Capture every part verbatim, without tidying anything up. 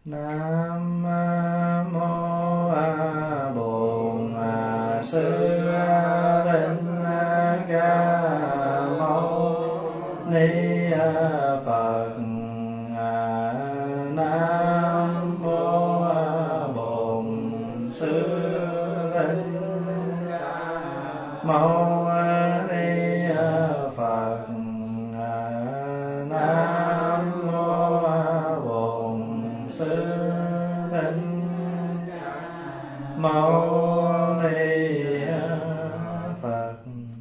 Nam mô A Bổn Sư Thích Ca Mâu Ni Phật. Nam mô A Bổn Sư Thích Ca Mâu Ni Phật. Nam mô A Bổn Sư Thích Ca Mâu Ni Phật.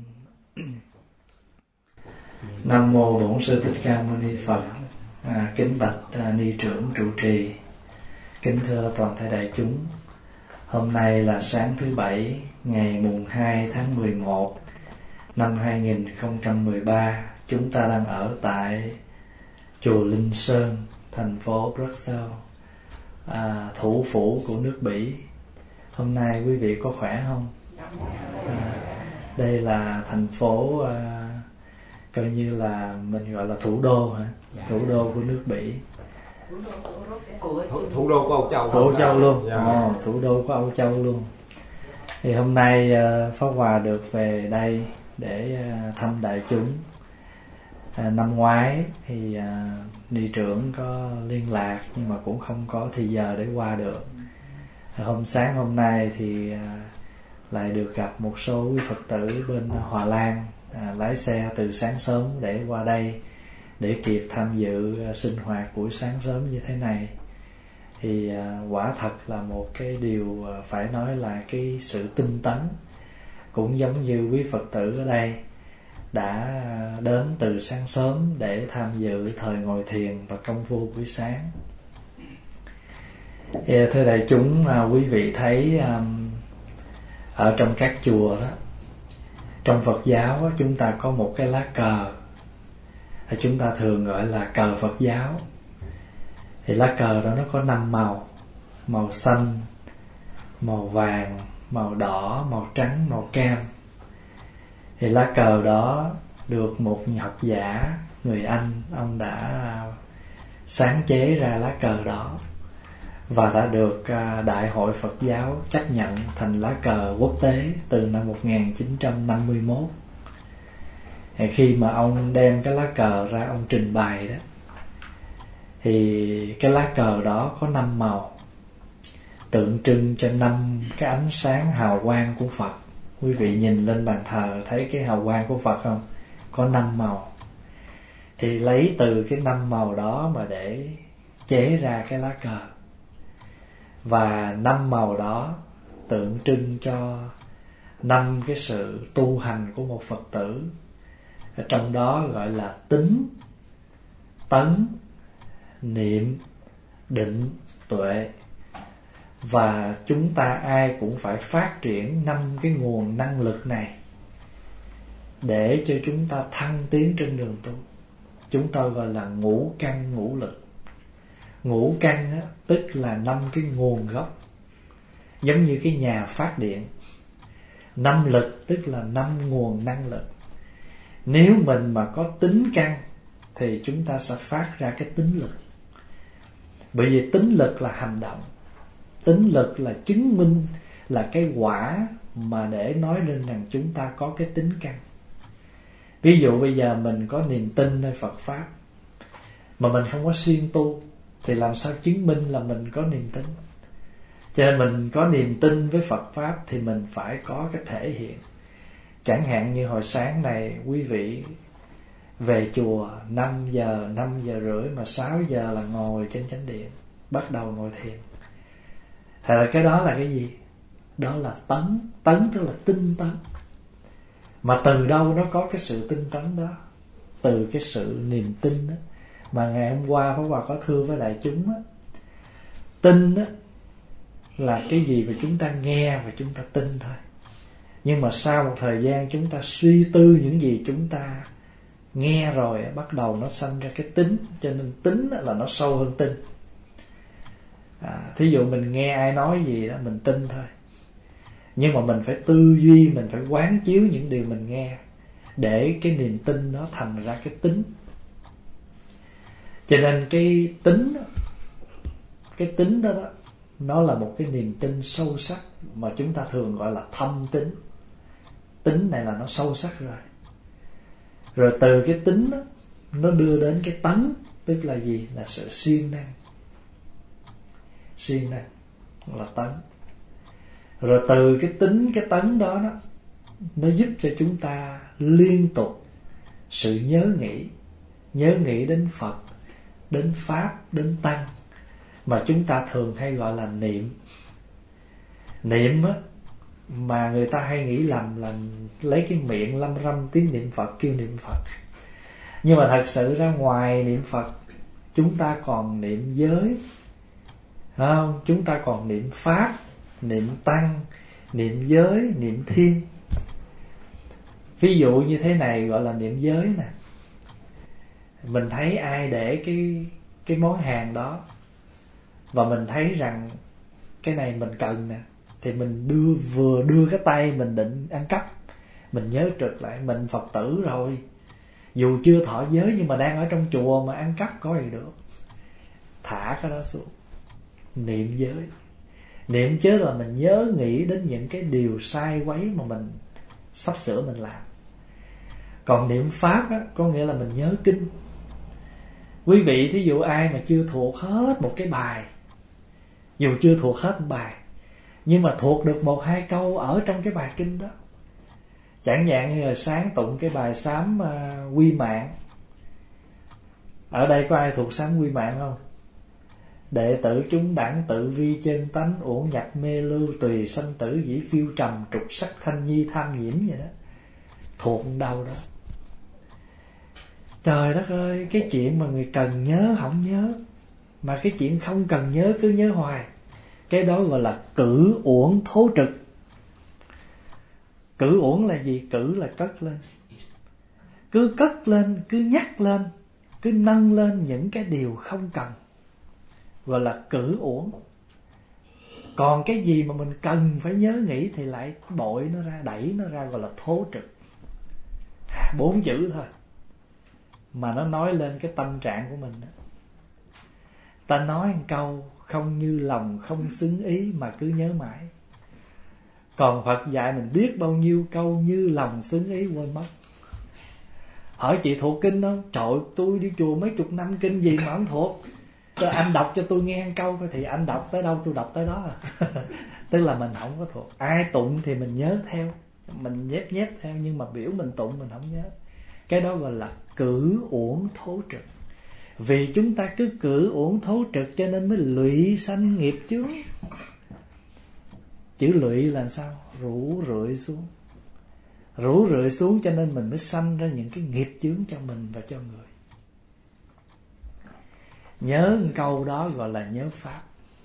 Nam mô Bổn Sư Thích Ca Mâu Ni Phật. À, kính bạch à, ni trưởng trụ trì, kính thưa toàn thể đại chúng. Hôm nay là sáng thứ bảy, ngày mùng hai tháng mười một năm hai nghìn không trăm mười ba. Chúng ta đang ở tại chùa Linh Sơn, thành phố Bruxelles, à, thủ phủ của nước Bỉ. Hôm nay quý vị có khỏe không? À, đây là thành phố à, coi như là mình gọi là thủ đô hả? Thủ đô của nước Bỉ. Thủ, thủ đô của Âu Châu. Của Âu Châu luôn. Dạ. Ồ, thủ đô của Âu Châu luôn. Thì hôm nay uh, Pháp Hòa được về đây để uh, thăm đại chúng. Uh, năm ngoái thì uh, ni trưởng có liên lạc nhưng mà cũng không có thì giờ để qua được. Uh, hôm sáng hôm nay thì uh, lại được gặp một số quý Phật tử bên Hòa Lan, uh, lái xe từ sáng sớm để qua đây để kịp tham dự uh, sinh hoạt buổi sáng sớm như thế này. Thì uh, quả thật là một cái điều uh, phải nói là cái sự tinh tấn, cũng giống như quý Phật tử ở đây đã đến từ sáng sớm để tham dự thời ngồi thiền và công phu buổi sáng. Thì, thưa đại chúng, uh, quý vị thấy um, ở trong các chùa đó, trong Phật giáo đó, chúng ta có một cái lá cờ, chúng ta thường gọi là cờ Phật giáo. Thì lá cờ đó nó có năm màu: màu xanh, màu vàng, màu đỏ, màu trắng, màu cam. Thì lá cờ đó được một học giả người Anh, ông đã sáng chế ra lá cờ đó và đã được Đại hội Phật giáo chấp nhận thành lá cờ quốc tế từ năm một nghìn chín trăm năm mươi mốt. Thì khi mà ông đem cái lá cờ ra ông trình bày đó, thì cái lá cờ đó có năm màu, tượng trưng cho năm cái ánh sáng hào quang của Phật. Quý vị nhìn lên bàn thờ thấy cái hào quang của Phật không? Có năm màu. Thì lấy từ cái năm màu đó mà để chế ra cái lá cờ. Và năm màu đó tượng trưng cho năm cái sự tu hành của một Phật tử. Ở trong đó gọi là tín, tấn, niệm, định, tuệ. Và chúng ta ai cũng phải phát triển năm cái nguồn năng lực này để cho chúng ta thăng tiến trên đường tu. Chúng tôi gọi là ngũ căn ngũ lực. Ngũ căn á, tức là năm cái nguồn gốc, giống như cái nhà phát điện. Năm lực tức là năm nguồn năng lực. Nếu mình mà có tính căn thì chúng ta sẽ phát ra cái tính lực. Bởi vì tính lực là hành động, tính lực là chứng minh, là cái quả mà để nói lên rằng chúng ta có cái tính căn. Ví dụ bây giờ mình có niềm tin nơi Phật Pháp mà mình không có siêng tu thì làm sao chứng minh là mình có niềm tin? Cho nên mình có niềm tin với Phật Pháp thì mình phải có cái thể hiện. Chẳng hạn như hồi sáng này quý vị về chùa năm giờ, năm giờ rưỡi mà sáu giờ là ngồi trên chánh điện, bắt đầu ngồi thiền. Thật là cái đó là cái gì? Đó là tấn. Tấn tức là tinh tấn. Mà từ đâu nó có cái sự tinh tấn đó? Từ cái sự niềm tin đó. Mà ngày hôm qua Pháp Hòa có thưa với đại chúng đó, tin đó là cái gì mà chúng ta nghe và chúng ta tin thôi. Nhưng mà sau một thời gian chúng ta suy tư những gì chúng ta nghe rồi, bắt đầu nó sanh ra cái tính. Cho nên tính là nó sâu hơn tin. à, Thí dụ mình nghe ai nói gì đó mình tin thôi, nhưng mà mình phải tư duy, mình phải quán chiếu những điều mình nghe để cái niềm tin nó thành ra cái tính. Cho nên cái tính cái tính đó đó, nó là một cái niềm tin sâu sắc mà chúng ta thường gọi là thâm tính. Tính này là nó sâu sắc rồi. Rồi từ cái tính đó, nó đưa đến cái tấn, tức là gì? Là sự siêng năng. Siêng năng là tấn. Rồi từ cái tính, cái tấn đó, đó nó giúp cho chúng ta liên tục sự nhớ nghĩ. Nhớ nghĩ đến Phật, đến Pháp, đến Tăng, mà chúng ta thường hay gọi là niệm. Niệm á, mà người ta hay nghĩ lầm là lấy cái miệng lăm răm tiếng niệm Phật kêu niệm Phật. Nhưng mà thật sự ra ngoài niệm Phật, chúng ta còn niệm giới, không? Chúng ta còn niệm Pháp, niệm Tăng, niệm giới, niệm Thiên. Ví dụ như thế này gọi là niệm giới nè. Mình thấy ai để cái cái món hàng đó, và mình thấy rằng cái này mình cần nè, thì mình đưa vừa đưa cái tay mình định ăn cắp, mình nhớ trực lại mình Phật tử rồi, dù chưa thọ giới nhưng mà đang ở trong chùa mà ăn cắp có gì được, thả cái đó xuống. Niệm giới. Niệm chứ là mình nhớ nghĩ đến những cái điều sai quấy mà mình sắp sửa mình làm. Còn niệm Pháp á, có nghĩa là mình nhớ kinh. Quý vị thí dụ ai mà chưa thuộc hết một cái bài, dù chưa thuộc hết một bài, nhưng mà thuộc được một hai câu ở trong cái bài kinh đó. Chẳng hạn như là sáng tụng cái bài sám uh, Quy Mạng. Ở đây có ai thuộc sám Quy Mạng không? Đệ tử chúng đẳng tự vi chân tánh, uổng nhập mê lưu, tùy sanh tử dĩ phiêu trầm, trục sắc thanh nhi tham nhiễm vậy đó. Thuộc đâu đó. Trời đất ơi, cái chuyện mà người cần nhớ không nhớ, mà cái chuyện không cần nhớ cứ nhớ hoài. Cái đó gọi là cử uổng thố trực. Cử uổng là gì? Cử là cất lên. Cứ cất lên, cứ nhắc lên, cứ nâng lên những cái điều không cần, gọi là cử uổng. Còn cái gì mà mình cần phải nhớ nghĩ thì lại bội nó ra, đẩy nó ra, gọi là thố trực. Bốn chữ thôi mà nó nói lên cái tâm trạng của mình đó. Ta nói một câu không như lòng, không xứng ý mà cứ nhớ mãi. Còn Phật dạy mình biết bao nhiêu câu như lòng xứng ý quên mất. Hỏi chị thuộc kinh không? Trời, tôi đi chùa mấy chục năm, kinh gì mà không thuộc. Rồi anh đọc cho tôi nghe một câu thì anh đọc tới đâu tôi đọc tới đó à. Tức là mình không có thuộc. Ai tụng thì mình nhớ theo, mình nhép nhép theo, nhưng mà biểu mình tụng mình không nhớ. Cái đó gọi là cử uổng thố trực. Vì chúng ta cứ cử uổng thố trực cho nên mới lụy sanh nghiệp chướng. Chữ lụy là sao? Rủ rượi xuống. Rủ rượi xuống cho nên mình mới sanh ra những cái nghiệp chướng cho mình và cho người. Nhớ một câu đó gọi là nhớ Pháp.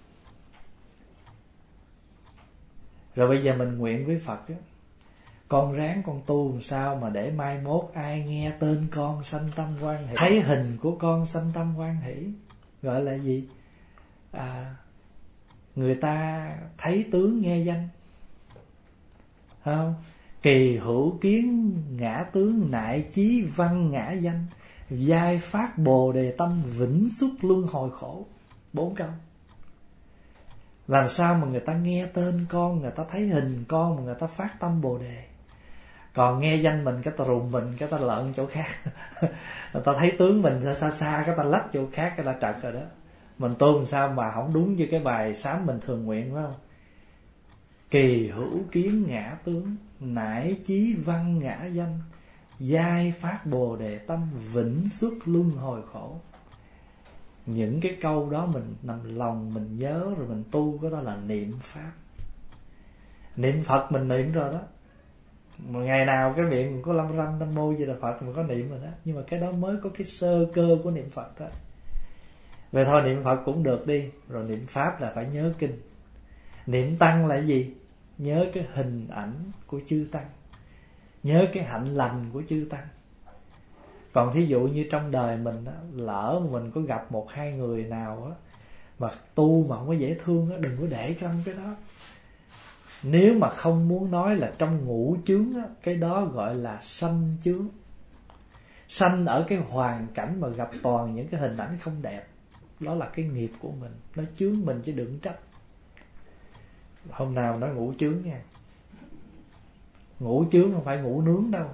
Rồi bây giờ mình nguyện với Phật đó, con ráng con tu làm sao mà để mai mốt ai nghe tên con sanh tâm hoan hỷ, thấy hình của con sanh tâm hoan hỷ. Gọi là gì? À, người ta thấy tướng nghe danh, không? Kỳ hữu kiến ngã tướng, nại chí văn ngã danh, giai phát bồ đề tâm, vĩnh xuất luân hồi khổ. Bốn câu. Làm sao mà người ta nghe tên con, người ta thấy hình con mà người ta phát tâm bồ đề. Còn nghe danh mình cái ta rùng mình, cái ta lợn chỗ khác. Người ta thấy tướng mình xa xa, cái ta lách chỗ khác, cái ta trật rồi đó. Mình tu làm sao mà không đúng như cái bài sám mình thường nguyện, phải không? Kỳ hữu kiến ngã tướng, nải chí văn ngã danh, giai phát bồ đề tâm, vĩnh xuất luân hồi khổ. Những cái câu đó mình nằm lòng mình nhớ rồi mình tu, cái đó là niệm Pháp. Niệm Phật mình niệm rồi đó. Mà ngày nào cái miệng mình có lâm râm Nam Mô Di Đà Phật mình có niệm rồi đó. Nhưng mà cái đó mới có cái sơ cơ của niệm Phật đó. Vậy thôi niệm Phật cũng được đi. Rồi niệm Pháp là phải nhớ kinh. Niệm Tăng là gì? Nhớ cái hình ảnh của chư Tăng, nhớ cái hạnh lành của chư Tăng. Còn thí dụ như trong đời mình đó, lỡ mà mình có gặp một hai người nào đó, mà tu mà không có dễ thương đó, đừng có để trong cái đó. Nếu mà không muốn nói là trong ngũ chướng đó, cái đó gọi là sanh chướng. Sanh ở cái hoàn cảnh mà gặp toàn những cái hình ảnh không đẹp. đó là cái nghiệp của mình, nó chướng mình chứ đừng trách. Hôm nào nói ngủ chướng nha, ngủ chướng không phải ngủ nướng đâu.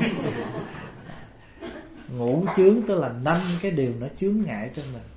Ngủ chướng tức là năm cái điều nó chướng ngại cho mình.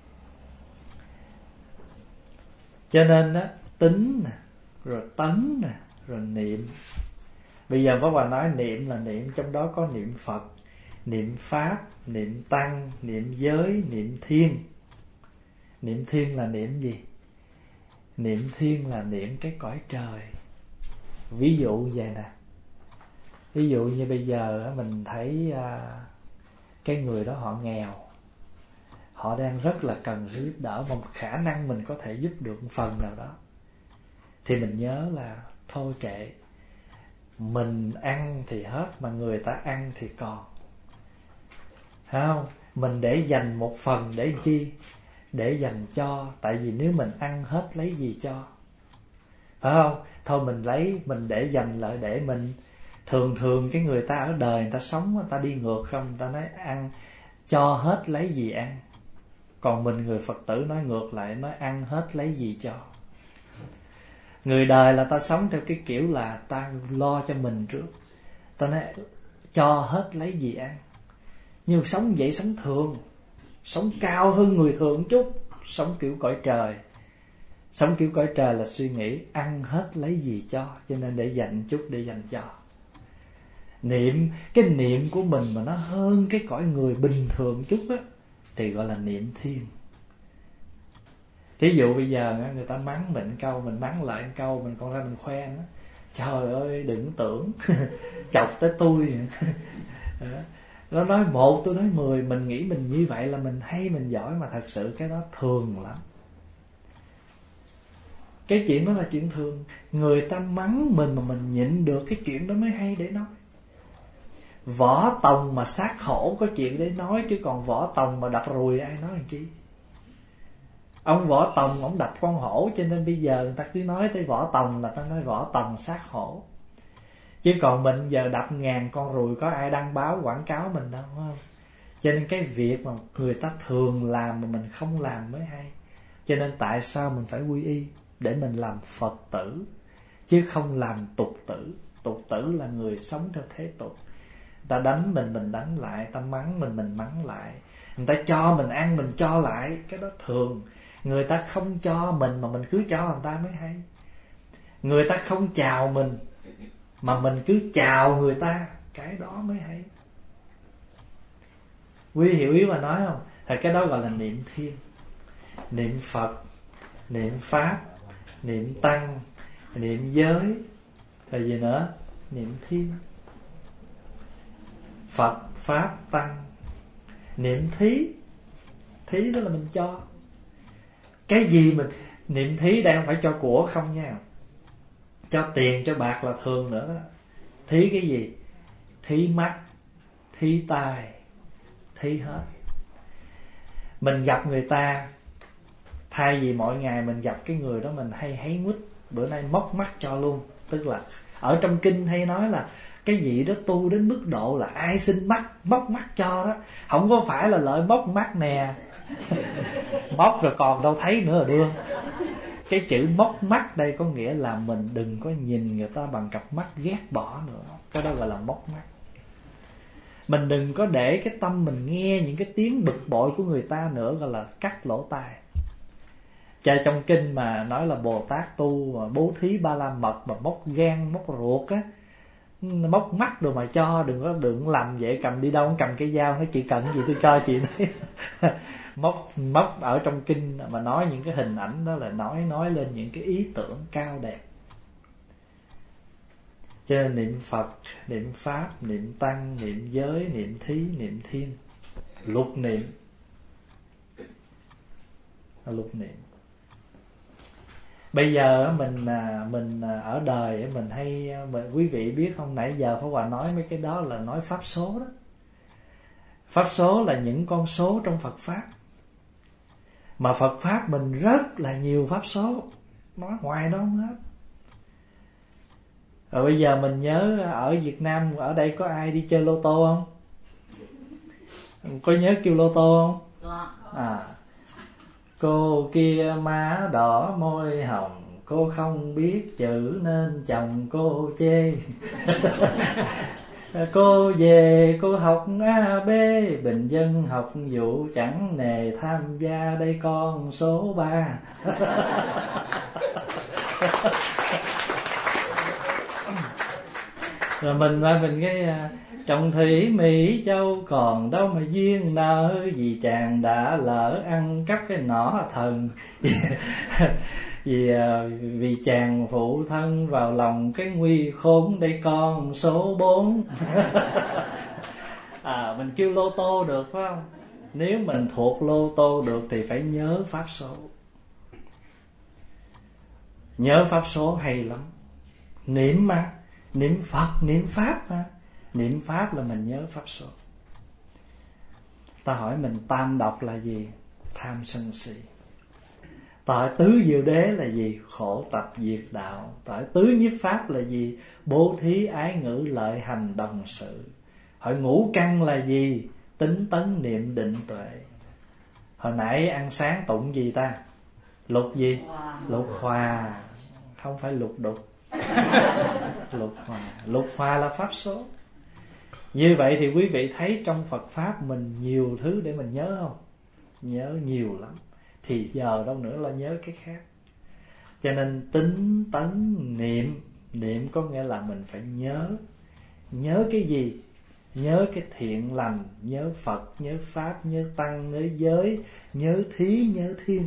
Cho nên á, tính nè, rồi tánh nè, rồi niệm. Bây giờ Pháp Hòa nói niệm là niệm, trong đó có niệm Phật, niệm Pháp, niệm Tăng, niệm giới, niệm Thiên. Niệm Thiên là niệm gì? Niệm Thiên là niệm cái cõi trời. Ví dụ vậy nè, ví dụ như bây giờ mình thấy cái người đó họ nghèo, họ đang rất là cần sự giúp đỡ, mà khả năng mình có thể giúp được một phần nào đó, thì mình nhớ là thôi kệ, mình ăn thì hết mà người ta ăn thì còn, phải không? Mình để dành một phần để chi? Để dành cho. Tại vì nếu mình ăn hết lấy gì cho, phải không? Thôi mình lấy, mình để dành lại để mình. Thường thường cái người ta ở đời, người ta sống, người ta đi ngược không? Người ta nói ăn cho hết lấy gì ăn. Còn mình người Phật tử nói ngược lại, nói ăn hết lấy gì cho. Người đời là ta sống theo cái kiểu là ta lo cho mình trước. Ta nói cho hết lấy gì ăn. Nhưng sống vậy sống thường, sống cao hơn người thường chút, sống kiểu cõi trời. Sống kiểu cõi trời là suy nghĩ ăn hết lấy gì cho, cho nên để dành chút để dành cho. Niệm, cái niệm của mình mà nó hơn cái cõi người bình thường chút á, thì gọi là niệm Thiên. Thí dụ bây giờ người ta mắng mình câu, mình mắng lại câu, mình còn ra mình khoe nó, trời ơi đừng tưởng chọc tới tôi. Nó nói một tôi nói mười, mình nghĩ mình như vậy là mình hay, mình giỏi, mà thật sự cái đó thường lắm. Cái chuyện đó là chuyện thường. Người ta mắng mình mà mình nhịn được, cái chuyện đó mới hay để nói. Võ Tòng mà sát hổ có chuyện để nói, chứ còn Võ Tòng mà đập ruồi ai nói làm chi. Ông Võ Tòng ông đập con hổ, cho nên bây giờ người ta cứ nói tới Võ Tòng là ta nói Võ Tòng sát hổ. Chứ còn mình giờ đập ngàn con ruồi có ai đăng báo quảng cáo mình đâu, không? Cho nên cái việc mà người ta thường làm mà mình không làm mới hay. Cho nên tại sao mình phải quy y? Để mình làm Phật tử, chứ không làm tục tử. Tục tử là người sống theo thế tục. Người ta đánh mình, mình đánh lại. Người ta mắng mình, mình mắng lại. Người ta cho mình ăn, mình cho lại. Cái đó thường. Người ta không cho mình mà mình cứ cho người ta mới hay. Người ta không chào mình mà mình cứ chào người ta, cái đó mới hay. Quý hiểu ý mà nói không? Thì cái đó gọi là niệm Thiên. Niệm Phật, niệm Pháp, niệm Tăng, niệm giới, rồi gì nữa? Niệm Thiên. Phật, Pháp, Tăng. Niệm Thí. Thí đó là mình cho. Cái gì mình niệm thí đây không phải cho của không nha. Cho tiền, cho bạc là thường nữa đó. Thí cái gì? Thí mắt, thí tai, thí hết. Mình gặp người ta, thay vì mỗi ngày mình gặp cái người đó mình hay háy mút, bữa nay móc mắt cho luôn. Tức là ở trong kinh hay nói là cái gì đó tu đến mức độ là ai xin mắt móc mắt cho đó. Không có phải là lợi móc mắt nè. Móc rồi còn đâu thấy nữa là đưa. Cái chữ móc mắt đây có nghĩa là mình đừng có nhìn người ta bằng cặp mắt ghét bỏ nữa. Cái đó gọi là móc mắt. Mình đừng có để cái tâm mình nghe những cái tiếng bực bội của người ta nữa, gọi là cắt lỗ tai. Cha trong kinh mà nói là Bồ Tát tu mà bố thí ba la mật mà móc gan, móc ruột á, móc mắt đồ mà cho, đừng có đừng làm vậy, cầm đi đâu cũng cầm cái dao, nó chỉ cần gì tôi cho chị đấy. móc móc ở trong kinh mà nói những cái hình ảnh đó là nói nói lên những cái ý tưởng cao đẹp. Cho nên niệm Phật, niệm Pháp, niệm Tăng, niệm giới, niệm thí, niệm Thiên, lục niệm, lục niệm. Bây giờ mình mình ở đời mình hay mình, quý vị biết không, nãy giờ Pháp Hòa nói mấy cái đó là nói pháp số đó. Pháp số là những con số trong Phật Pháp. Mà Phật Pháp mình rất là nhiều pháp số, nói ngoài đó không hết. Rồi bây giờ mình nhớ ở Việt Nam, ở đây có ai đi chơi lô tô không? Có nhớ kêu lô tô không? À, Cô kia má đỏ môi hồng, cô không biết chữ nên chồng cô chê. Cô về cô học a bê, bình dân học vụ chẳng nề tham gia, đây con số ba. Rồi mình qua mình cái chồng thủy Mỹ Châu còn đâu mà duyên nợ, vì chàng đã lỡ ăn cắp cái nỏ thần. Vì vì chàng phụ thân vào lòng cái nguy khốn, đây con số bốn. À, mình kêu lô tô được phải không? Nếu mình thuộc lô tô được thì phải nhớ pháp số. Nhớ pháp số hay lắm. Niệm mà, niệm Phật, niệm Pháp mà. Niệm Pháp là mình nhớ pháp số. Ta hỏi mình tam độc là gì? Tham sân si. Ta hỏi tứ diệu đế là gì? Khổ tập diệt đạo. Ta hỏi tứ nhiếp pháp là gì? Bố thí ái ngữ lợi hành đồng sự. Hỏi ngũ căn là gì? Tính tấn niệm định tuệ. Hồi nãy ăn sáng tụng gì ta? Lục gì? Lục hòa. Không phải lục đục. Lục hòa. Lục hòa là pháp số. Như vậy thì quý vị thấy trong Phật Pháp mình nhiều thứ để mình nhớ không? Nhớ nhiều lắm. Thì giờ đâu nữa là nhớ cái khác. Cho nên tính tấn niệm. Niệm có nghĩa là mình phải nhớ. Nhớ cái gì? Nhớ cái thiện lành. Nhớ Phật, nhớ Pháp, nhớ Tăng, nhớ giới, nhớ thí, nhớ thiên.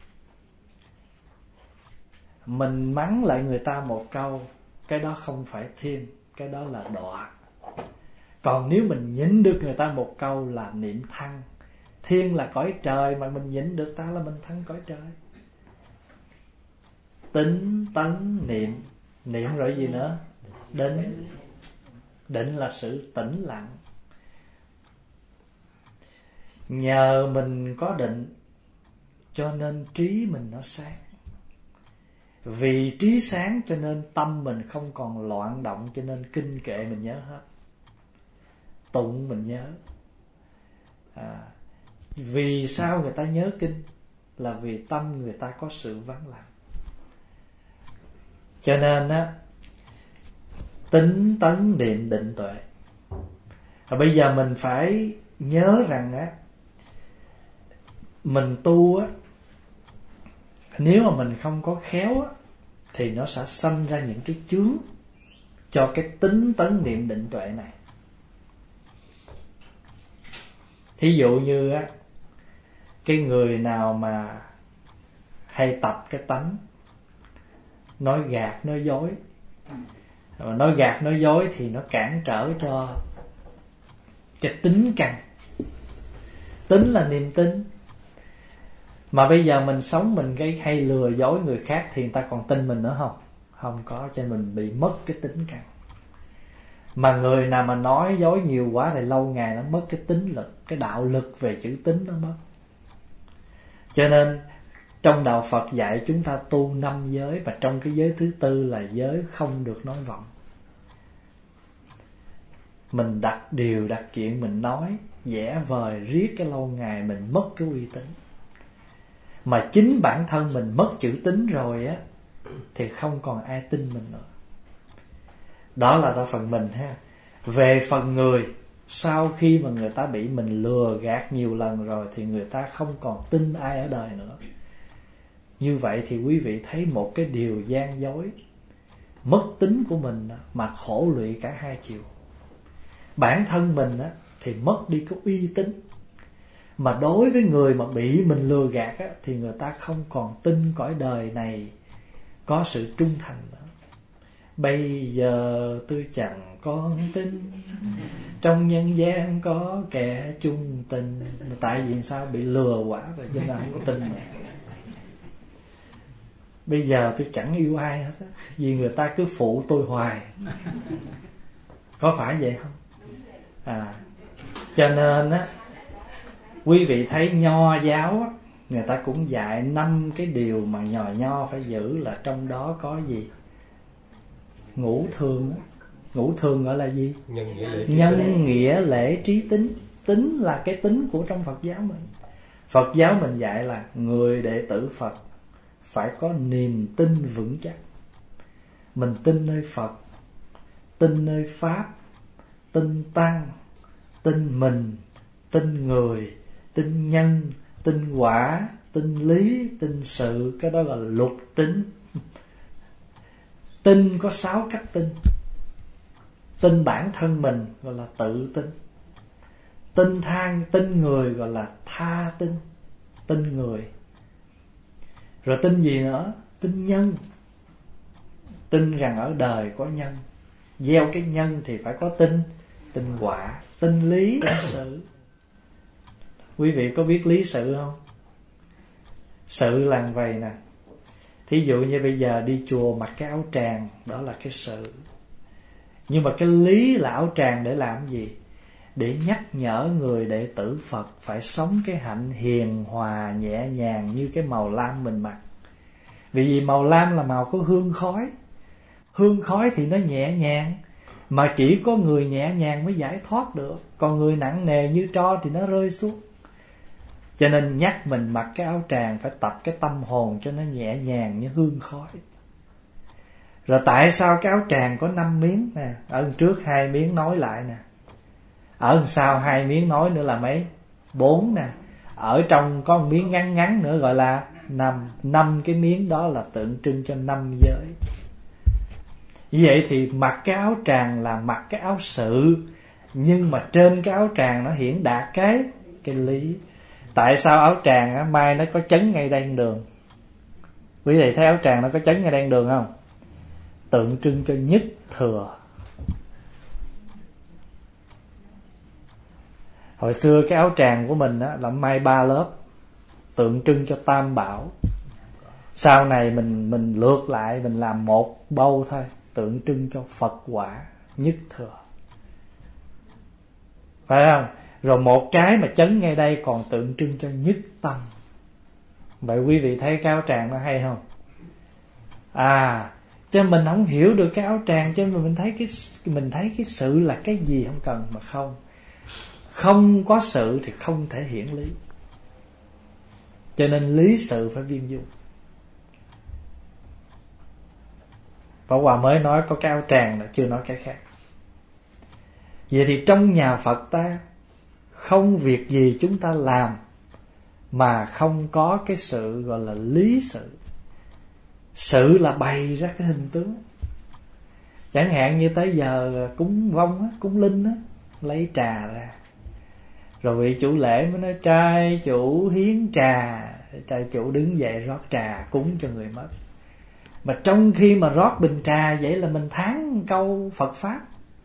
Mình mắng lại người ta một câu, cái đó không phải thiên, cái đó là đọa. Còn nếu mình nhịn được người ta một câu là niệm thăng. Thiên là cõi trời, mà mình nhịn được ta là mình thăng cõi trời. Tính tấn niệm. Niệm rồi gì nữa? Định. Định là sự tĩnh lặng. Nhờ mình có định cho nên trí mình nó sáng. Vì trí sáng cho nên tâm mình không còn loạn động, cho nên kinh kệ mình nhớ hết, tụng mình nhớ. À, vì sao người ta nhớ kinh? Là vì tâm người ta có sự vắng lặng. Cho nên á, tính tấn niệm định tuệ. À, bây giờ mình phải nhớ rằng á, mình tu á, nếu mà mình không có khéo á, thì nó sẽ sanh ra những cái chướng cho cái tính tấn niệm định tuệ này. Thí dụ như á, cái người nào mà hay tập cái tánh nói gạt, nói dối, mà nói gạt, nói dối thì nó cản trở cho cái tính căn. Tính là niềm tin. Mà bây giờ mình sống mình cái hay lừa dối người khác thì người ta còn tin mình nữa không? Không có, cho nên mình bị mất cái tính căn. Mà người nào mà nói dối nhiều quá thì lâu ngày nó mất cái tính lực, cái đạo lực về chữ tính nó mất. Cho nên trong đạo Phật dạy chúng ta tu năm giới, và trong cái giới thứ tư là giới không được nói vọng. Mình đặt điều đặt chuyện mình nói vẽ vời riết cái lâu ngày mình mất cái uy tín. Mà chính bản thân mình mất chữ tín rồi á, thì không còn ai tin mình nữa. Đó là đa phần mình ha. Về phần người, sau khi mà người ta bị mình lừa gạt nhiều lần rồi thì người ta không còn tin ai ở đời nữa. Như vậy thì quý vị thấy một cái điều gian dối, mất tính của mình mà khổ lụy cả hai chiều. Bản thân mình á, thì mất đi cái uy tín. Mà đối với người mà bị mình lừa gạt á, thì người ta không còn tin cõi đời này có sự trung thành nữa. Bây giờ tôi chẳng còn tin trong nhân gian có kẻ chung tình. Mà tại vì sao? Bị lừa quá rồi cho nên không có tin nữa. Bây giờ tôi chẳng yêu ai hết á, vì người ta cứ phụ tôi hoài. Có phải vậy không? À, cho nên á, quý vị thấy nho giáo á, người ta cũng dạy năm cái điều mà nhò nho phải giữ, là trong đó có gì? Ngũ thường. Ngũ thường gọi là gì? Nhân nghĩa, Nhân nghĩa lễ trí tính. Tính là cái tính của trong Phật giáo mình. Phật giáo mình dạy là người đệ tử Phật phải có niềm tin vững chắc. Mình tin nơi Phật, tin nơi Pháp, tin Tăng, tin mình, tin người, tin nhân, tin quả, tin lý, tin sự. Cái đó là lục tính. Tin có sáu cách tin. Tin bản thân mình gọi là tự tin. Tin than, tin người gọi là tha tin. Tin người. Rồi tin gì nữa? Tin nhân. Tin rằng ở đời có nhân. Gieo cái nhân thì phải có tin. Tin quả, tin lý, tin sự. Quý vị có biết lý sự không? Sự là vậy nè. Thí dụ như bây giờ đi chùa mặc cái áo tràng, đó là cái sự. Nhưng mà cái lý là áo tràng để làm gì? Để nhắc nhở người đệ tử Phật phải sống cái hạnh hiền hòa nhẹ nhàng như cái màu lam mình mặc. Vì vì màu lam là màu có hương khói. Hương khói thì nó nhẹ nhàng, mà chỉ có người nhẹ nhàng mới giải thoát được. Còn người nặng nề như tro thì nó rơi xuống. Cho nên nhắc mình mặc cái áo tràng phải tập cái tâm hồn cho nó nhẹ nhàng như hương khói. Rồi tại sao cái áo tràng có năm miếng nè? Ở trước hai miếng nối lại nè. Ở sau hai miếng nối nữa là mấy? Bốn nè. Ở trong có một miếng ngắn ngắn nữa gọi là năm. Năm cái miếng đó là tượng trưng cho năm giới. Vậy thì mặc cái áo tràng là mặc cái áo sự. Nhưng mà trên cái áo tràng nó hiển đạt cái Cái lý. Tại sao áo tràng á, mai nó có chấn ngay đây đường? Quý vị thấy áo tràng nó có chấn ngay đây đường không? Tượng trưng cho nhất thừa. Hồi xưa cái áo tràng của mình á, là may ba lớp, tượng trưng cho tam bảo. Sau này mình mình lược lại, mình làm một bâu thôi, tượng trưng cho Phật quả nhất thừa. Phải không? Rồi một cái mà chấn ngay đây còn tượng trưng cho nhất tâm. Vậy quý vị thấy cái áo tràng nó hay không? À, cho mình không hiểu được cái áo tràng, cho nên mình thấy cái mình thấy cái sự là cái gì không cần. Mà không, không có sự thì không thể hiển lý. Cho nên lý sự phải viên dung. Pháp Hòa mới nói có cái áo tràng là chưa nói cái khác. Vậy thì trong nhà Phật ta, không việc gì chúng ta làm mà không có cái sự gọi là lý sự. Sự là bày ra cái hình tướng. Chẳng hạn như tới giờ cúng vong á, cúng linh á, lấy trà ra. Rồi vị chủ lễ mới nói trai chủ hiến trà. Trai chủ đứng dậy rót trà cúng cho người mất. Mà trong khi mà rót bình trà vậy là mình thán câu Phật Pháp.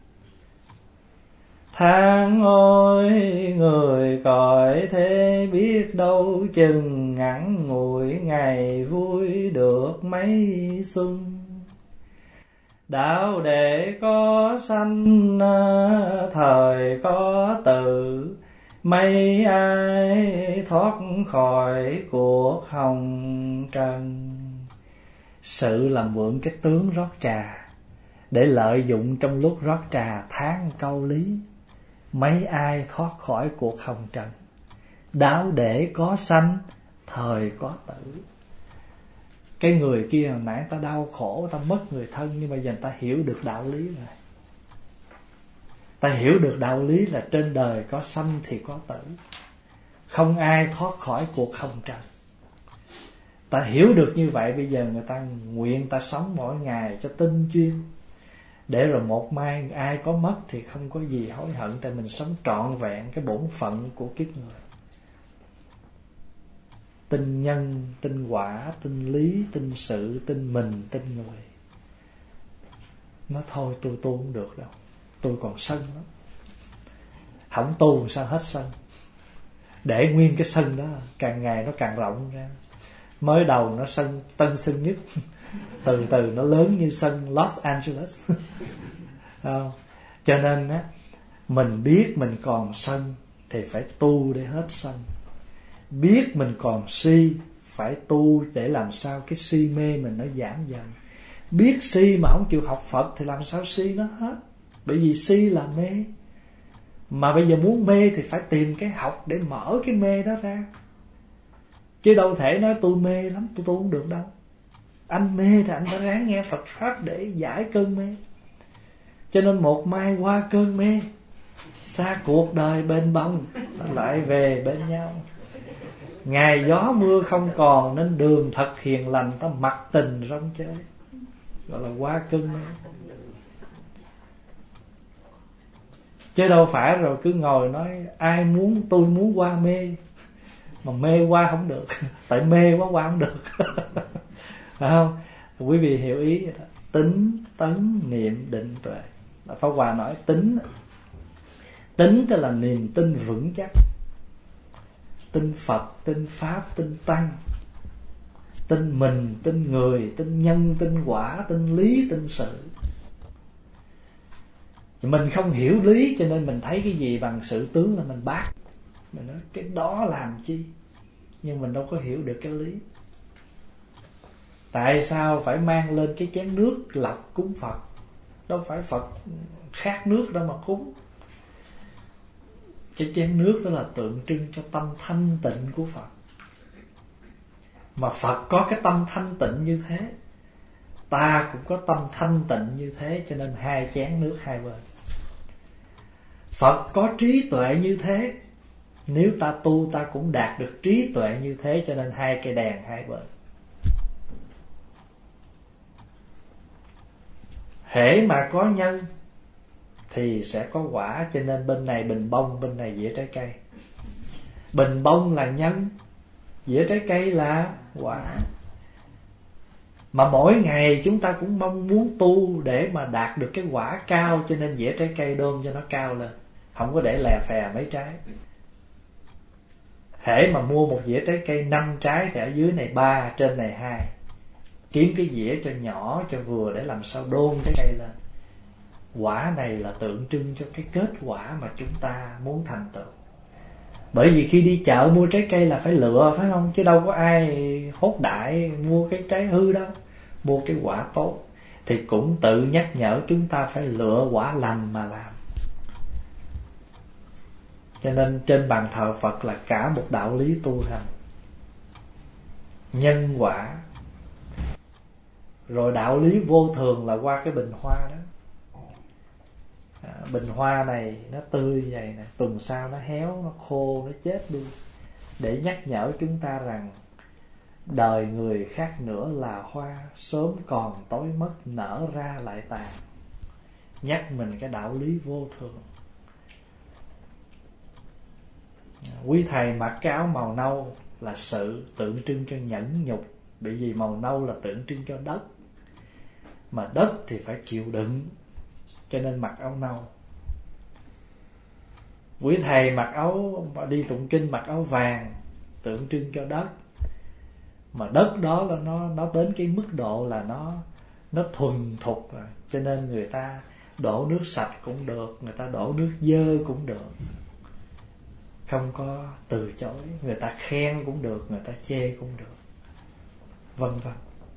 Thang ôi người cõi thế biết đâu chừng ngắn ngủi ngày vui được mấy xuân. Đạo đệ có sanh thời có tử, mấy ai thoát khỏi cuộc hồng trần. Sự làm mượn cái tướng rót trà để lợi dụng trong lúc rót trà thán câu lý. Mấy ai thoát khỏi cuộc hồng trần. Đạo đệ có sanh thời có tử. Cái người kia hồi nãy ta đau khổ, ta mất người thân, nhưng mà giờ ta hiểu được đạo lý rồi. Ta hiểu được đạo lý là trên đời có sanh thì có tử. Không ai thoát khỏi cuộc hồng trần. Ta hiểu được như vậy, bây giờ người ta nguyện ta sống mỗi ngày cho tinh chuyên, để rồi một mai ai có mất thì không có gì hối hận. Tại mình sống trọn vẹn cái bổn phận của kiếp người. Tin nhân, tin quả, tin lý, tin sự, tin mình, tin người. Nó thôi tôi tu không được đâu, tôi còn sân lắm. Không tu sao hết sân. Để nguyên cái sân đó, càng ngày nó càng rộng ra. Mới đầu nó sân tân sân nhất, từ từ nó lớn như sân Los Angeles. Không? Cho nên á, mình biết mình còn sân thì phải tu để hết sân. Biết mình còn si phải tu để làm sao cái si mê mình nó giảm dần. Biết si mà không chịu học Phật thì làm sao si nó hết. Bởi vì si là mê. Mà bây giờ muốn mê thì phải tìm cái học để mở cái mê đó ra. Chứ đâu thể nói tôi mê lắm, tôi tu không được đâu. Anh mê thì anh phải ráng nghe Phật Pháp để giải cơn mê. Cho nên một mai qua cơn mê, xa cuộc đời bên bông, lại về bên nhau. Ngày gió mưa không còn, nên đường thật hiền lành, ta mặc tình rong chơi. Gọi là qua cơn mê. Chứ đâu phải rồi cứ ngồi nói ai muốn, tôi muốn qua mê, mà mê qua không được. Tại mê quá qua không được. Phải không? Quý vị hiểu ý vậy đó. Tính, tấn, niệm, định, tuệ. Pháp Hòa nói tính. Tính tức là niềm tin vững chắc. Tin Phật, tin Pháp, tin Tăng. Tin mình, tin người, tin nhân, tin quả, tin lý, tin sự. Mình không hiểu lý cho nên mình thấy cái gì bằng sự tướng là mình bác. Mình nói cái đó làm chi. Nhưng mình đâu có hiểu được cái lý. Tại sao phải mang lên cái chén nước lọc cúng Phật? Đâu phải Phật khát nước đâu mà cúng. Cái chén nước đó là tượng trưng cho tâm thanh tịnh của Phật. Mà Phật có cái tâm thanh tịnh như thế, ta cũng có tâm thanh tịnh như thế, cho nên hai chén nước hai bên. Phật có trí tuệ như thế, nếu ta tu ta cũng đạt được trí tuệ như thế, cho nên hai cây đèn hai bên. Hễ mà có nhân thì sẽ có quả, cho nên bên này bình bông, bên này dĩa trái cây. Bình bông là nhân, dĩa trái cây là quả. Mà mỗi ngày chúng ta cũng mong muốn tu để mà đạt được cái quả cao, cho nên dĩa trái cây đôn cho nó cao lên, không có để lè phè mấy trái. Hễ mà mua một dĩa trái cây năm trái thì ở dưới này ba, trên này hai. Kiếm cái dĩa cho nhỏ, cho vừa để làm sao đôn trái cây lên. Quả này là tượng trưng cho cái kết quả mà chúng ta muốn thành tựu. Bởi vì khi đi chợ mua trái cây là phải lựa, phải không? Chứ đâu có ai hốt đại mua cái trái hư đâu. Mua cái quả tốt. Thì cũng tự nhắc nhở chúng ta phải lựa quả lành mà làm. Cho nên trên bàn thờ Phật là cả một đạo lý tu hành. Nhân quả. Rồi đạo lý vô thường là qua cái bình hoa đó. À, bình hoa này nó tươi như vậy nè, tuần sau nó héo, nó khô, nó chết đi, để nhắc nhở chúng ta rằng đời người khác nữa là hoa, sớm còn tối mất, nở ra lại tàn. Nhắc mình cái đạo lý vô thường. À, quý thầy mặc cái áo màu nâu là sự tượng trưng cho nhẫn nhục, bởi vì màu nâu là tượng trưng cho đất, mà đất thì phải chịu đựng, cho nên mặc áo nâu. Quý thầy mặc áo đi tụng kinh mặc áo vàng, tượng trưng cho đất, mà đất đó là nó nó đến cái mức độ là nó nó thuần thục rồi, cho nên người ta đổ nước sạch cũng được, người ta đổ nước dơ cũng được, không có từ chối. Người ta khen cũng được, người ta chê cũng được, vân vân.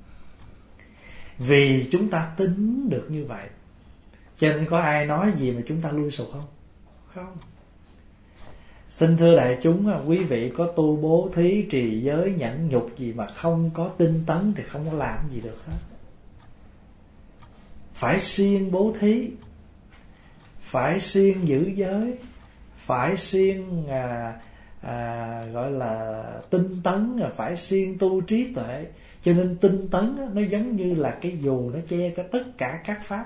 Vì chúng ta tính được như vậy, cho nên có ai nói gì mà chúng ta lui sụp không? Không. Xin thưa đại chúng, quý vị có tu bố thí, trì giới, nhẫn nhục gì mà không có tinh tấn thì không có làm gì được hết. Phải siêng bố thí, phải siêng giữ giới, phải siêng à, à, gọi là tinh tấn, phải siêng tu trí tuệ. Cho nên tinh tấn nó giống như là cái dù, nó che cho tất cả các pháp.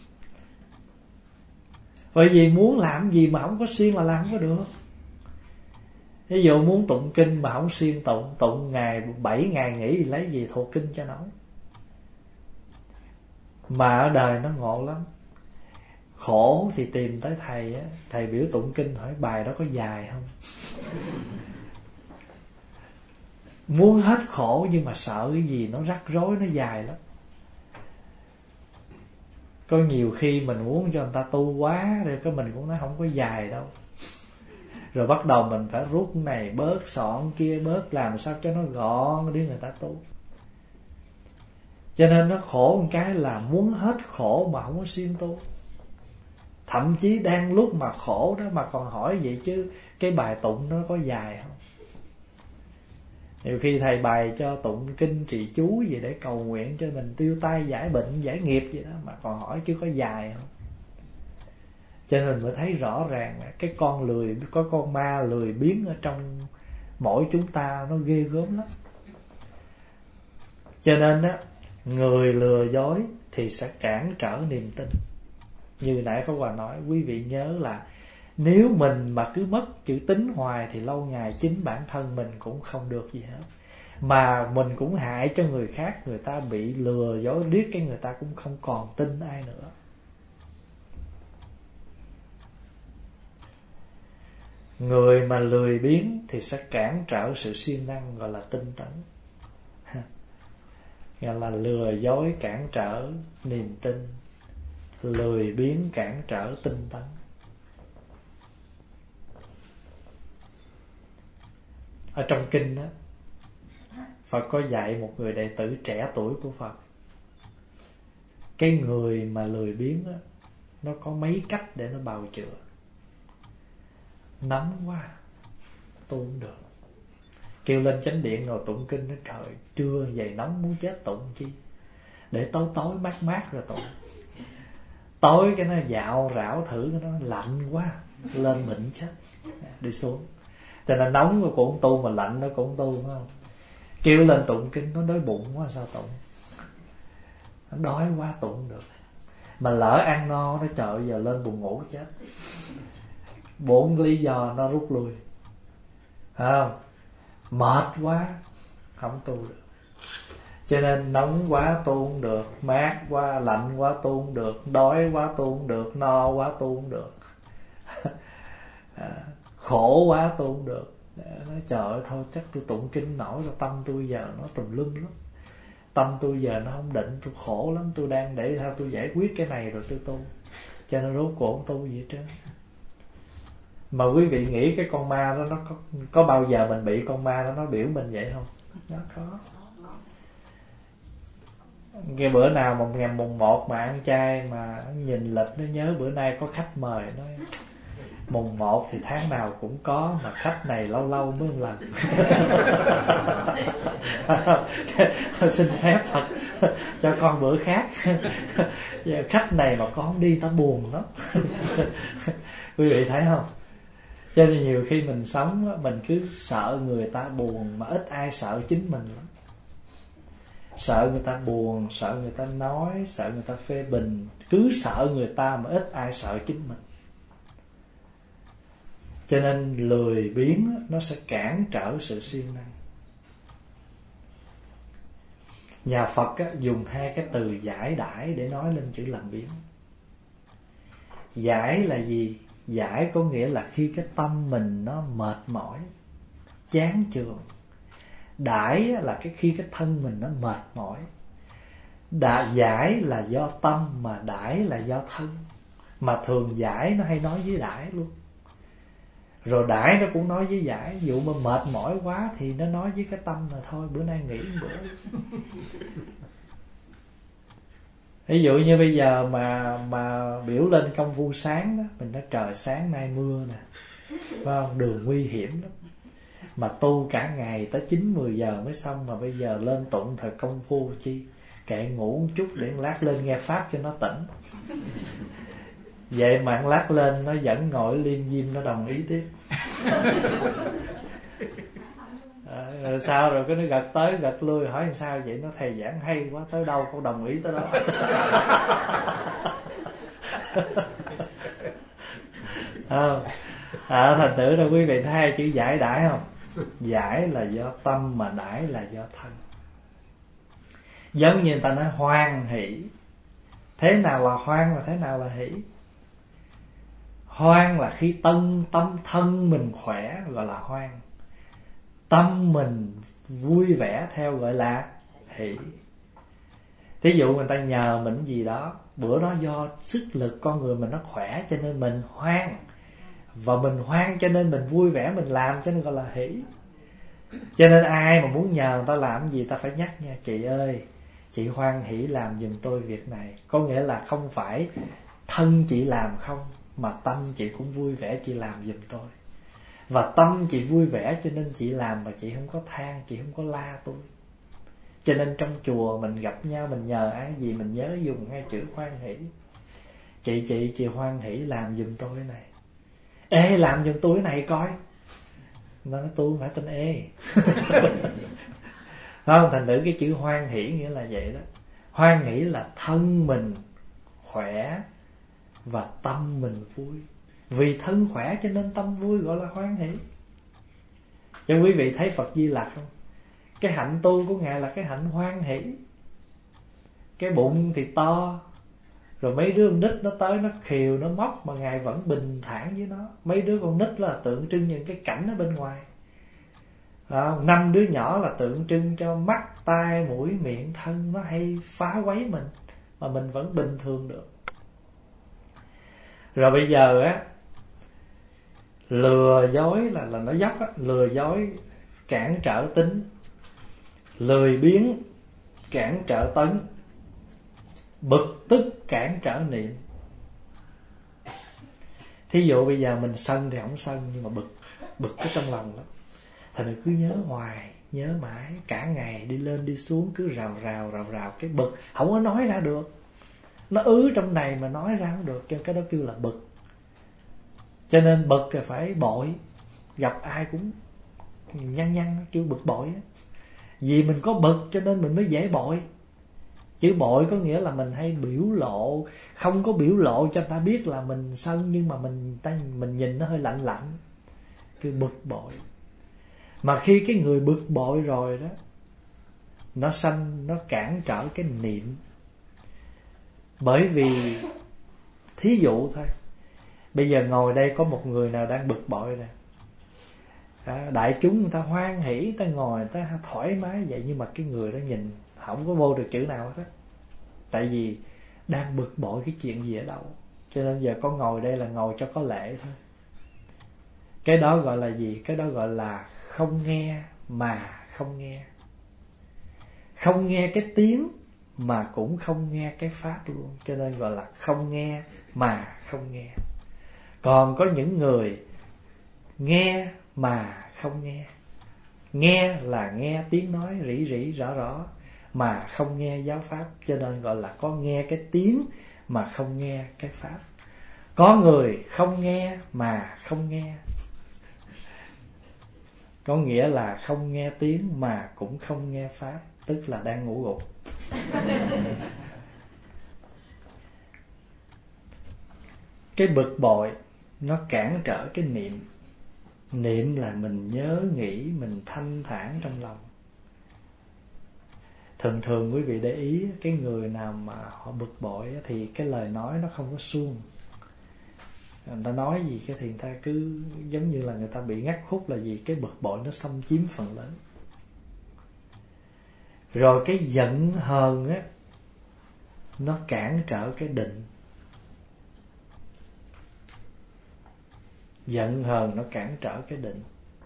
Bởi vì muốn làm gì mà không có siêng là làm không có được. Ví dụ muốn tụng kinh mà không siêng tụng, tụng ngày bảy ngày nghỉ thì lấy gì thuộc kinh cho nổi. Mà ở đời nó ngộ lắm. Khổ thì tìm tới thầy á, thầy biểu tụng kinh hỏi bài đó có dài không. Muốn hết khổ nhưng mà sợ cái gì nó rắc rối, nó dài lắm. Có nhiều khi mình muốn cho người ta tu quá, rồi cái mình cũng nói không có dài đâu. Rồi bắt đầu mình phải rút này bớt, soạn kia bớt, làm sao cho nó gọn để người ta tu. Cho nên nó khổ một cái là muốn hết khổ mà không có siêng tu. Thậm chí đang lúc mà khổ đó mà còn hỏi vậy chứ cái bài tụng nó có dài không. Nhiều khi thầy bày cho tụng kinh trì chú gì để cầu nguyện cho mình tiêu tai giải bệnh, giải nghiệp gì đó, mà còn hỏi chứ có dài không. Cho nên mình mới thấy rõ ràng cái con lười, có con ma lười biếng ở trong mỗi chúng ta nó ghê gớm lắm. Cho nên á, người lừa dối thì sẽ cản trở niềm tin. Như nãy Pháp Hòa nói, quý vị nhớ là nếu mình mà cứ mất chữ tín hoài thì lâu ngày chính bản thân mình cũng không được gì hết, mà mình cũng hại cho người khác. Người ta bị lừa dối riết cái người ta cũng không còn tin ai nữa. Người mà lười biếng thì sẽ cản trở sự siêng năng, gọi là tinh tấn. Gọi là lừa dối cản trở niềm tin, lười biếng cản trở tinh tấn. Ở trong kinh đó, Phật có dạy một người đệ tử trẻ tuổi của Phật, cái người mà lười biếng đó, nó có mấy cách để nó bào chữa. Nóng quá tu không được, kêu lên chánh điện ngồi tụng kinh đó, trời trưa vậy nóng muốn chết, tụng chi, để tối tối mát mát rồi tụng. Tối cái nó dạo rảo thử nó lạnh quá lên bệnh chết, đi xuống. Cho nên nóng nó cũng tu, mà lạnh nó cũng tu, phải không? Kêu lên tụng kinh nó đói bụng quá sao tụng, nó đói quá tụng được. Mà lỡ ăn no nó trời giờ lên buồn ngủ chết. Bốn lý do nó rút lui, phải không? Mệt quá không tu được. Cho nên nóng quá tu không được, mát quá, lạnh quá tu không được, đói quá tu không được, no quá tu không được. À, khổ quá tu không được. Nói trời ơi thôi chắc tôi tụng kinh nổi rồi, tâm tôi giờ nó tùm lum lắm, tâm tôi giờ nó không định, tôi khổ lắm, tôi đang để sao tôi giải quyết cái này rồi tôi tu. Cho nên rốt cuộc không tu gì hết trơn. Mà quý vị nghĩ cái con ma đó nó có, có bao giờ mình bị con ma đó nó biểu mình vậy không? Nó có. Cái bữa nào mà ngày mùng một mà ăn chay mà nhìn lịch nó nhớ bữa nay có khách mời, nói mùng một thì tháng nào cũng có, mà khách này lâu lâu mới một lần. Xin phép Phật cho con bữa khác. Khách này mà con không đi ta buồn lắm. Quý vị thấy không? Cho nên nhiều khi mình sống mình cứ sợ người ta buồn, mà ít ai sợ chính mình lắm. Sợ người ta buồn, sợ người ta nói, sợ người ta phê bình, cứ sợ người ta mà ít ai sợ chính mình. Cho nên lười biếng nó sẽ cản trở sự siêng năng. Nhà Phật á, dùng hai cái từ giải đãi để nói lên chữ làm biếng. Giải là gì? Giải có nghĩa là khi cái tâm mình nó mệt mỏi, chán chường. Đãi là cái khi cái thân mình nó mệt mỏi. Đã, giải là do tâm, mà đãi là do thân. Mà thường giải nó hay nói với đãi luôn. Rồi đãi nó cũng nói với giải. Dụ mà mệt mỏi quá thì nó nói với cái tâm là thôi bữa nay nghỉ một bữa. Ví dụ như bây giờ mà mà biểu lên công phu sáng đó, mình nói trời sáng nay mưa nè, phải không? Đường nguy hiểm lắm. Mà tu cả ngày tới chín mười giờ mới xong, mà bây giờ lên tụng thời công phu chi, kệ ngủ một chút để lát lên nghe pháp cho nó tỉnh. Vậy mà lát lên nó vẫn ngồi liêm diêm, nó đồng ý tiếp. À, rồi sao rồi cái nó gật tới gật lui, hỏi làm sao vậy? Nó thầy giảng hay quá, tới đâu con đồng ý tới đó. À, à, thành thử là quý vị thấy hai chữ giải đãi không? Giải là do tâm, mà đãi là do thân. Giống như người ta nói hoan hỷ. Thế nào là hoan và thế nào là hỷ? Hoan là khi tâm, tâm thân mình khỏe gọi là hoan. Tâm mình vui vẻ theo gọi là hỷ. Thí dụ người ta nhờ mình gì đó, bữa đó do sức lực con người mình nó khỏe cho nên mình hoan. Và mình hoan cho nên mình vui vẻ mình làm, cho nên gọi là hỷ. Cho nên ai mà muốn nhờ người ta làm gì ta phải nhắc nha, chị ơi, chị hoan hỷ làm giùm tôi việc này. Có nghĩa là không phải thân chị làm không, mà tâm chị cũng vui vẻ chị làm giùm tôi. Và tâm chị vui vẻ cho nên chị làm mà chị không có than, chị không có la tôi. Cho nên trong chùa mình gặp nhau, mình nhờ ai gì mình nhớ dùng hai chữ hoan hỷ. Chị chị chị hoan hỷ làm giùm tôi cái này. Ê làm giùm tôi cái này coi. Nó nói tôi không phải tên ê. Không, thành thử cái chữ hoan hỷ nghĩa là vậy đó. Hoan hỷ là thân mình khỏe và tâm mình vui. Vì thân khỏe cho nên tâm vui, gọi là hoan hỷ. Cho quý vị thấy Phật Di Lặc không? Cái hạnh tu của Ngài là cái hạnh hoan hỷ. Cái bụng thì to, rồi mấy đứa con nít nó tới nó khều nó móc mà Ngài vẫn bình thản với nó. Mấy đứa con nít là tượng trưng những cái cảnh ở bên ngoài. À, năm đứa nhỏ là tượng trưng cho mắt, tai, mũi, miệng, thân nó hay phá quấy mình, mà mình vẫn bình thường được. Rồi bây giờ á, lừa dối là là nó dốc á, lừa dối cản trở tính, lười biếng cản trở tấn, bực tức cản trở niệm. Thí dụ bây giờ mình sân thì không sân, nhưng mà bực bực ở trong lòng lắm, thành ra cứ nhớ hoài, nhớ mãi, cả ngày đi lên đi xuống cứ rào rào rào rào cái bực, không có nói ra được, nó ứ trong này mà nói ra không được, cho cái đó kêu là bực. Cho nên bực thì phải bội, gặp ai cũng nhăn nhăn kêu bực bội á. Vì mình có bực cho nên mình mới dễ bội. Chữ bội có nghĩa là mình hay biểu lộ, không có biểu lộ cho người ta biết là mình sân, nhưng mà mình ta, mình nhìn nó hơi lạnh lạnh, kêu bực bội. Mà khi cái người bực bội rồi đó, nó sanh, nó cản trở cái niệm. Bởi vì thí dụ thôi, bây giờ ngồi đây có một người nào đang bực bội nè, đại chúng người ta hoan hỷ, người ta ngồi, người ta thoải mái vậy, nhưng mà cái người đó nhìn không có vô được chữ nào hết á. Tại vì đang bực bội cái chuyện gì ở đâu. Cho nên giờ có ngồi đây là ngồi cho có lễ thôi. Cái đó gọi là gì? Cái đó gọi là không nghe mà không nghe. Không nghe cái tiếng mà cũng không nghe cái pháp luôn. Cho nên gọi là không nghe mà không nghe. Còn có những người nghe mà không nghe. Nghe là nghe tiếng nói rỉ rỉ rõ rõ, mà không nghe giáo pháp. Cho nên gọi là có nghe cái tiếng mà không nghe cái pháp. Có người không nghe mà không nghe, có nghĩa là không nghe tiếng mà cũng không nghe pháp, tức là đang ngủ gục. Cái bực bội nó cản trở cái niệm. Niệm là mình nhớ nghĩ, mình thanh thản trong lòng. Thường thường quý vị để ý, cái người nào mà họ bực bội thì cái lời nói nó không có suông. Người ta nói gì cái thì người ta cứ giống như là người ta bị ngắt khúc là gì, cái bực bội nó xâm chiếm phần lớn. Rồi cái giận hờn á, nó cản trở cái định. Giận hờn nó cản trở cái định.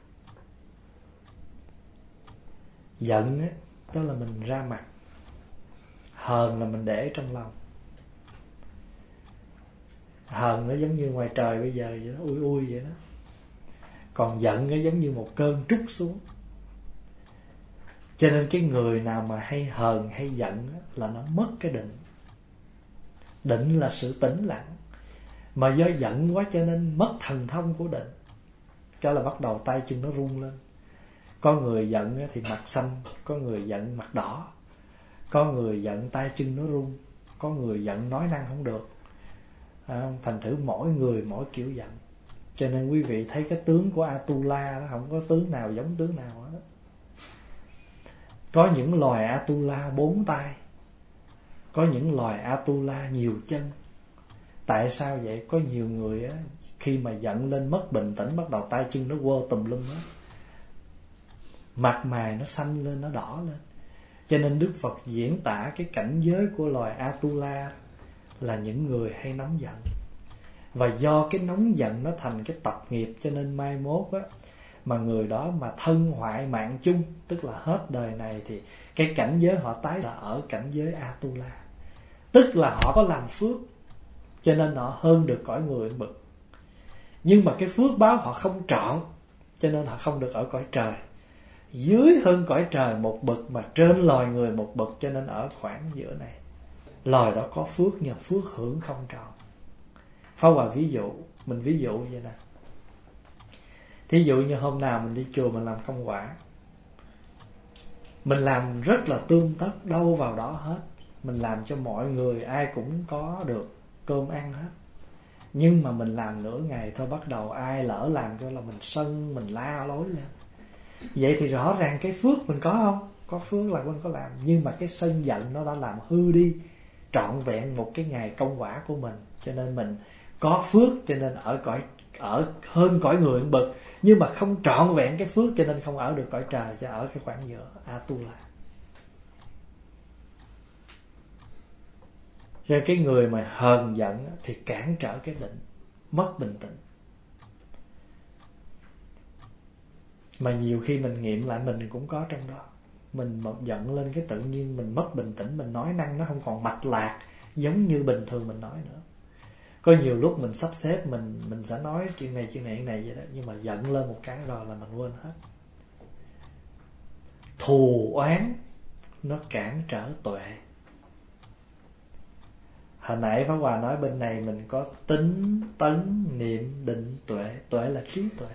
Giận á, đó là mình ra mặt. Hờn là mình để trong lòng. Hờn nó giống như ngoài trời bây giờ vậy đó, ui ui vậy đó. Còn giận nó giống như một cơn trút xuống. Cho nên cái người nào mà hay hờn hay giận á, là nó mất cái định. Định là sự tĩnh lặng. Mà do giận quá cho nên mất thần thông của định. Cho là bắt đầu tay chân nó run lên. Có người giận thì mặt xanh, có người giận mặt đỏ, có người giận tay chân nó run, có người giận nói năng không được. À, thành thử mỗi người mỗi kiểu giận. Cho nên quý vị thấy cái tướng của Atula đó, không có tướng nào giống tướng nào hết. Có những loài Atula bốn tay, có những loài Atula nhiều chân. Tại sao vậy? Có nhiều người á, khi mà giận lên mất bình tĩnh, bắt đầu tay chân nó quơ tùm lum á, mặt mày nó xanh lên, nó đỏ lên. Cho nên Đức Phật diễn tả cái cảnh giới của loài Atula là những người hay nóng giận. Và do cái nóng giận nó thành cái tập nghiệp, cho nên mai mốt á, mà người đó mà thân hoại mạng chung, tức là hết đời này, thì cái cảnh giới họ tái là ở cảnh giới Atula. Tức là họ có làm phước, cho nên họ hơn được cõi người bực. Nhưng mà cái phước báo họ không trọn, cho nên họ không được ở cõi trời. Dưới hơn cõi trời một bậc, mà trên loài người một bậc, cho nên ở khoảng giữa này. Loài đó có phước nhưng phước hưởng không trọn. Pháp Hòa ví dụ, mình ví dụ vậy nè. Thí dụ như hôm nào mình đi chùa mình làm công quả, mình làm rất là tương tất, đâu vào đó hết. Mình làm cho mọi người ai cũng có được cơm ăn hết. Nhưng mà mình làm nửa ngày thôi, bắt đầu ai lỡ làm cho là mình sân, mình la lối lên. Vậy thì rõ ràng cái phước mình có không? Có phước là mình có làm. Nhưng mà cái sân giận nó đã làm hư đi trọn vẹn một cái ngày công quả của mình. Cho nên mình có phước, cho nên ở cõi ở hơn cõi người một bậc, nhưng mà không trọn vẹn cái phước, cho nên không ở được cõi trời, cho ở cái khoảng giữa Atula. Cho cái người mà hờn giận thì cản trở cái định, mất bình tĩnh. Mà nhiều khi mình nghiệm lại mình cũng có trong đó. Mình một giận lên cái tự nhiên mình mất bình tĩnh, mình nói năng nó không còn mạch lạc giống như bình thường mình nói nữa. Có nhiều lúc mình sắp xếp mình mình sẽ nói chuyện này chuyện này chuyện này vậy đó, nhưng mà giận lên một cái rồi là mình quên hết. Thù oán nó cản trở tuệ. Hồi nãy Pháp Hòa nói bên này mình có tính, tấn, niệm, định, tuệ. Tuệ là trí tuệ.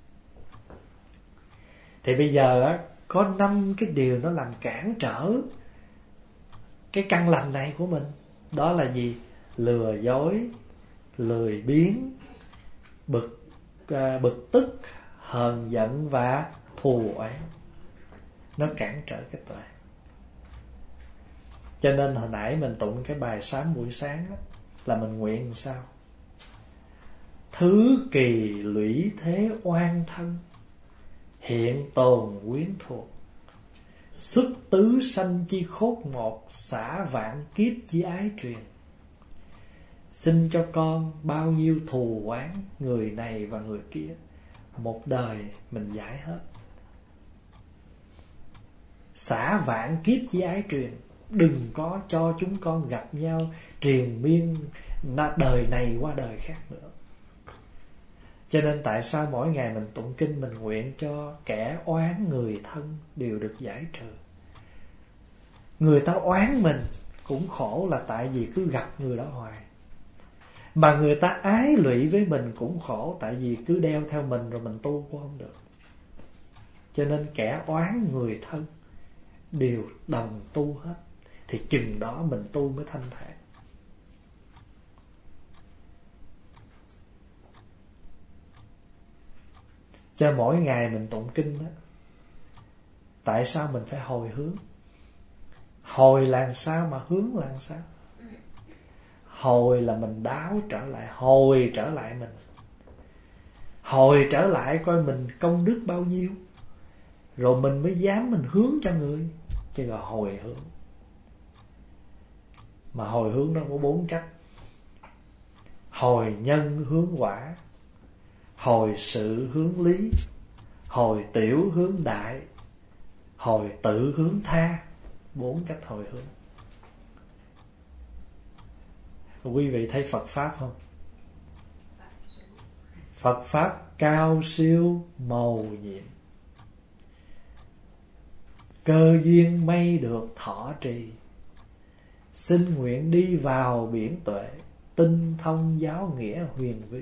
Thì bây giờ á, có năm cái điều nó làm cản trở cái căn lành này của mình. Đó là gì? Lừa dối, lười biếng, bực, à, bực tức, hờn giận và thù oán. Nó cản trở cái tuệ. Cho nên hồi nãy mình tụng cái bài sám buổi sáng đó, là mình nguyện làm sao? Thứ kỳ lũy thế oan thân, hiện tồn quyến thuộc, xuất tứ sanh chi khốt một, xả vạn kiếp chi ái truyền. Xin cho con bao nhiêu thù oán người này và người kia, một đời mình giải hết. Xả vạn kiếp chi ái truyền, đừng có cho chúng con gặp nhau triền miên đời này qua đời khác nữa. Cho nên tại sao mỗi ngày mình tụng kinh mình nguyện cho kẻ oán người thân đều được giải trừ. Người ta oán mình cũng khổ là tại vì cứ gặp người đó hoài. Mà người ta ái lụy với mình cũng khổ, tại vì cứ đeo theo mình rồi mình tu cũng không được. Cho nên kẻ oán người thân đều đồng tu hết, thì chừng đó mình tu mới thanh thản. Cho mỗi ngày mình tụng kinh đó, tại sao mình phải hồi hướng? Hồi là sao mà hướng là sao? Hồi là mình đáo trở lại, hồi trở lại mình. Hồi trở lại coi mình công đức bao nhiêu, rồi mình mới dám mình hướng cho người. Chứ là hồi hướng. Mà hồi hướng nó có bốn cách. Hồi nhân hướng quả, hồi sự hướng lý, hồi tiểu hướng đại, hồi tự hướng tha. Bốn cách hồi hướng. Quý vị thấy Phật Pháp không? Phật Pháp cao siêu màu nhiệm, cơ duyên may được thọ trì. Xin nguyện đi vào biển tuệ, tinh thông giáo nghĩa huyền bí.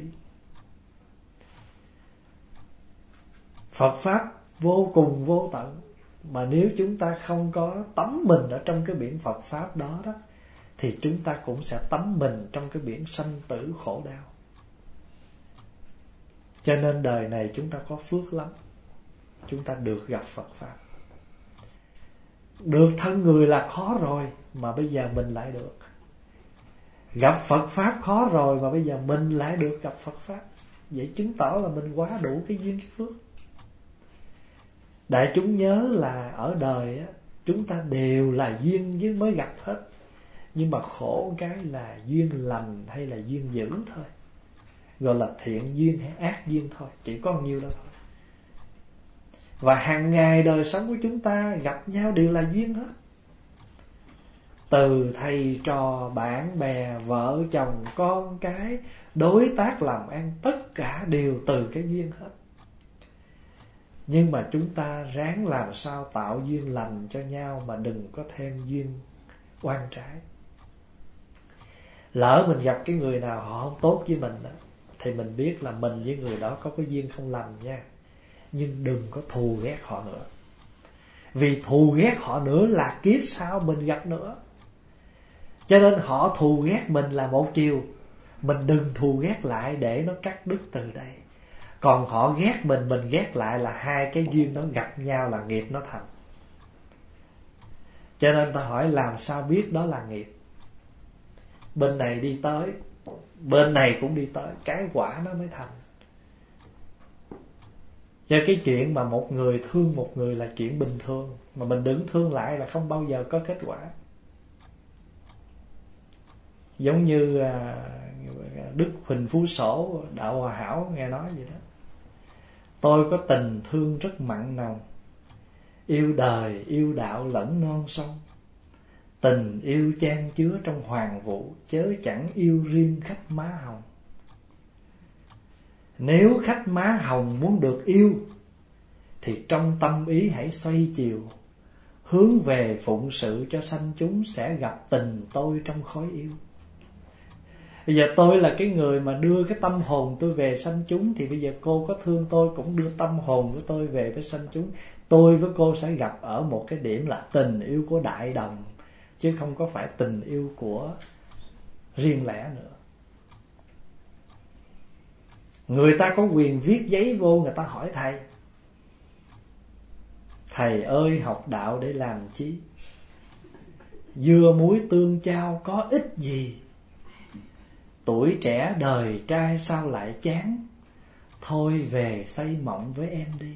Phật Pháp vô cùng vô tận, mà nếu chúng ta không có tắm mình ở trong cái biển Phật Pháp đó đó, thì chúng ta cũng sẽ tắm mình trong cái biển sanh tử khổ đau. Cho nên đời này chúng ta có phước lắm, chúng ta được gặp Phật Pháp. Được thân người là khó rồi, mà bây giờ mình lại được gặp Phật Pháp khó rồi, mà bây giờ mình lại được gặp Phật Pháp. Vậy chứng tỏ là mình quá đủ cái duyên cái phước. Đại chúng nhớ là ở đời á, chúng ta đều là duyên với mới gặp hết. Nhưng mà khổ cái là duyên lành hay là duyên dữ thôi, gọi là thiện duyên hay ác duyên thôi, chỉ có nhiêu đó thôi. Và hàng ngày đời sống của chúng ta gặp nhau đều là duyên hết. Từ thầy trò, bạn bè, vợ chồng, con cái, đối tác làm ăn, tất cả đều từ cái duyên hết. Nhưng mà chúng ta ráng làm sao tạo duyên lành cho nhau, mà đừng có thêm duyên oan trái. Lỡ mình gặp cái người nào họ không tốt với mình đó, thì mình biết là mình với người đó có cái duyên không lành nha. Nhưng đừng có thù ghét họ nữa. Vì thù ghét họ nữa là kiếp sau mình gặp nữa. Cho nên họ thù ghét mình là một chiều, mình đừng thù ghét lại để nó cắt đứt từ đây. Còn họ ghét mình, mình ghét lại là hai cái duyên nó gặp nhau là nghiệp nó thành. Cho nên ta hỏi làm sao biết đó là nghiệp. Bên này đi tới, bên này cũng đi tới, cái quả nó mới thành. Cho cái chuyện mà một người thương một người là chuyện bình thường, mà mình đứng thương lại là không bao giờ có kết quả. Giống như à, Đức Huỳnh Phú Sổ, Đạo Hòa Hảo nghe nói vậy đó. Tôi có tình thương rất mặn nồng, yêu đời, yêu đạo lẫn non sông. Tình yêu chan chứa trong hoàng vũ, chớ chẳng yêu riêng khách má hồng. Nếu khách má hồng muốn được yêu, thì trong tâm ý hãy xoay chiều, hướng về phụng sự cho sanh chúng sẽ gặp tình tôi trong khói yêu. Bây giờ tôi là cái người mà đưa cái tâm hồn tôi về sanh chúng, thì bây giờ cô có thương tôi cũng đưa tâm hồn của tôi về với sanh chúng. Tôi với cô sẽ gặp ở một cái điểm là tình yêu của đại đồng, chứ không có phải tình yêu của riêng lẻ nữa. Người ta có quyền viết giấy vô, người ta hỏi thầy: thầy ơi, học đạo để làm chi? Dưa muối tương chao có ích gì? Tuổi trẻ đời trai sao lại chán? Thôi về xây mộng với em đi.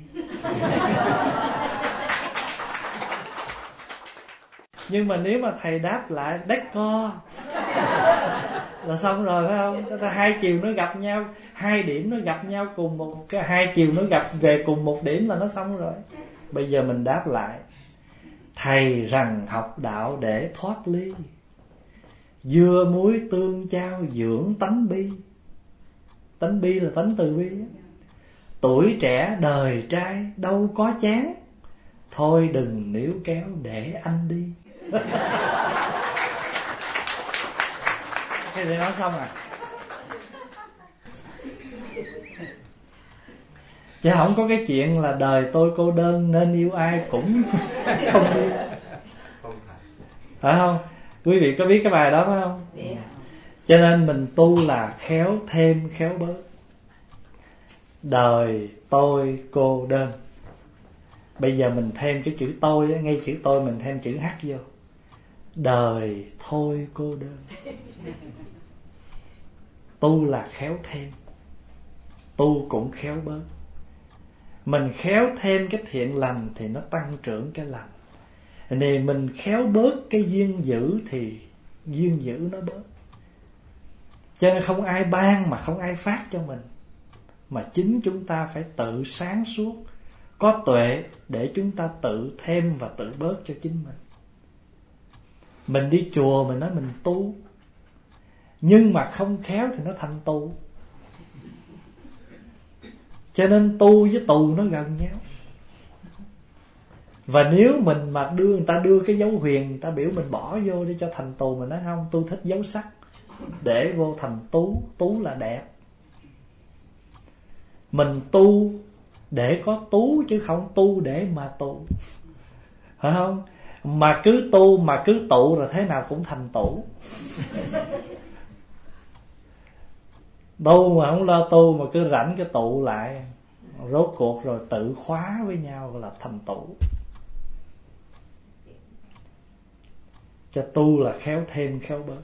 Nhưng mà nếu mà thầy đáp lại đếch co là xong rồi, phải không? Ta hai chiều nó gặp nhau, hai điểm nó gặp nhau cùng một cái, hai chiều nó gặp về cùng một điểm là nó xong rồi. Bây giờ mình đáp lại: thầy rằng học đạo để thoát ly, dưa muối tương chao dưỡng tánh bi. Tánh bi là tánh từ bi. Tuổi trẻ đời trai đâu có chán, thôi đừng níu kéo để anh đi. Thế thì nói xong à. Chứ không có cái chuyện là đời tôi cô đơn nên yêu ai cũng không yêu. Phải không? Quý vị có biết cái bài đó phải không? Yeah. Cho nên mình tu là khéo thêm khéo bớt. Đời tôi cô đơn. Bây giờ mình thêm cái chữ tôi, ngay chữ tôi mình thêm chữ H vô. Đời thôi cô đơn. Tu là khéo thêm, tu cũng khéo bớt. Mình khéo thêm cái thiện lành thì nó tăng trưởng cái lành. Này mình khéo bớt cái duyên dữ thì duyên dữ nó bớt. Cho nên không ai ban mà không ai phát cho mình, mà chính chúng ta phải tự sáng suốt, có tuệ để chúng ta tự thêm và tự bớt cho chính mình. Mình đi chùa mình nói mình tu, nhưng mà không khéo thì nó thành tù. Cho nên tu với tù nó gần nhau. Và nếu mình mà đưa người ta đưa cái dấu huyền, người ta biểu mình bỏ vô để cho thành tù, mình nói không, tôi thích dấu sắc, để vô thành tú. Tú là đẹp. Mình tu để có tú chứ không tu để mà tù, phải không? Mà cứ tu mà cứ tụ rồi thế nào cũng thành tủ. Tu mà không lo tu mà cứ rảnh cái tụ lại, rốt cuộc rồi tự khóa với nhau là thành tủ. Cho tu là khéo thêm khéo bớt.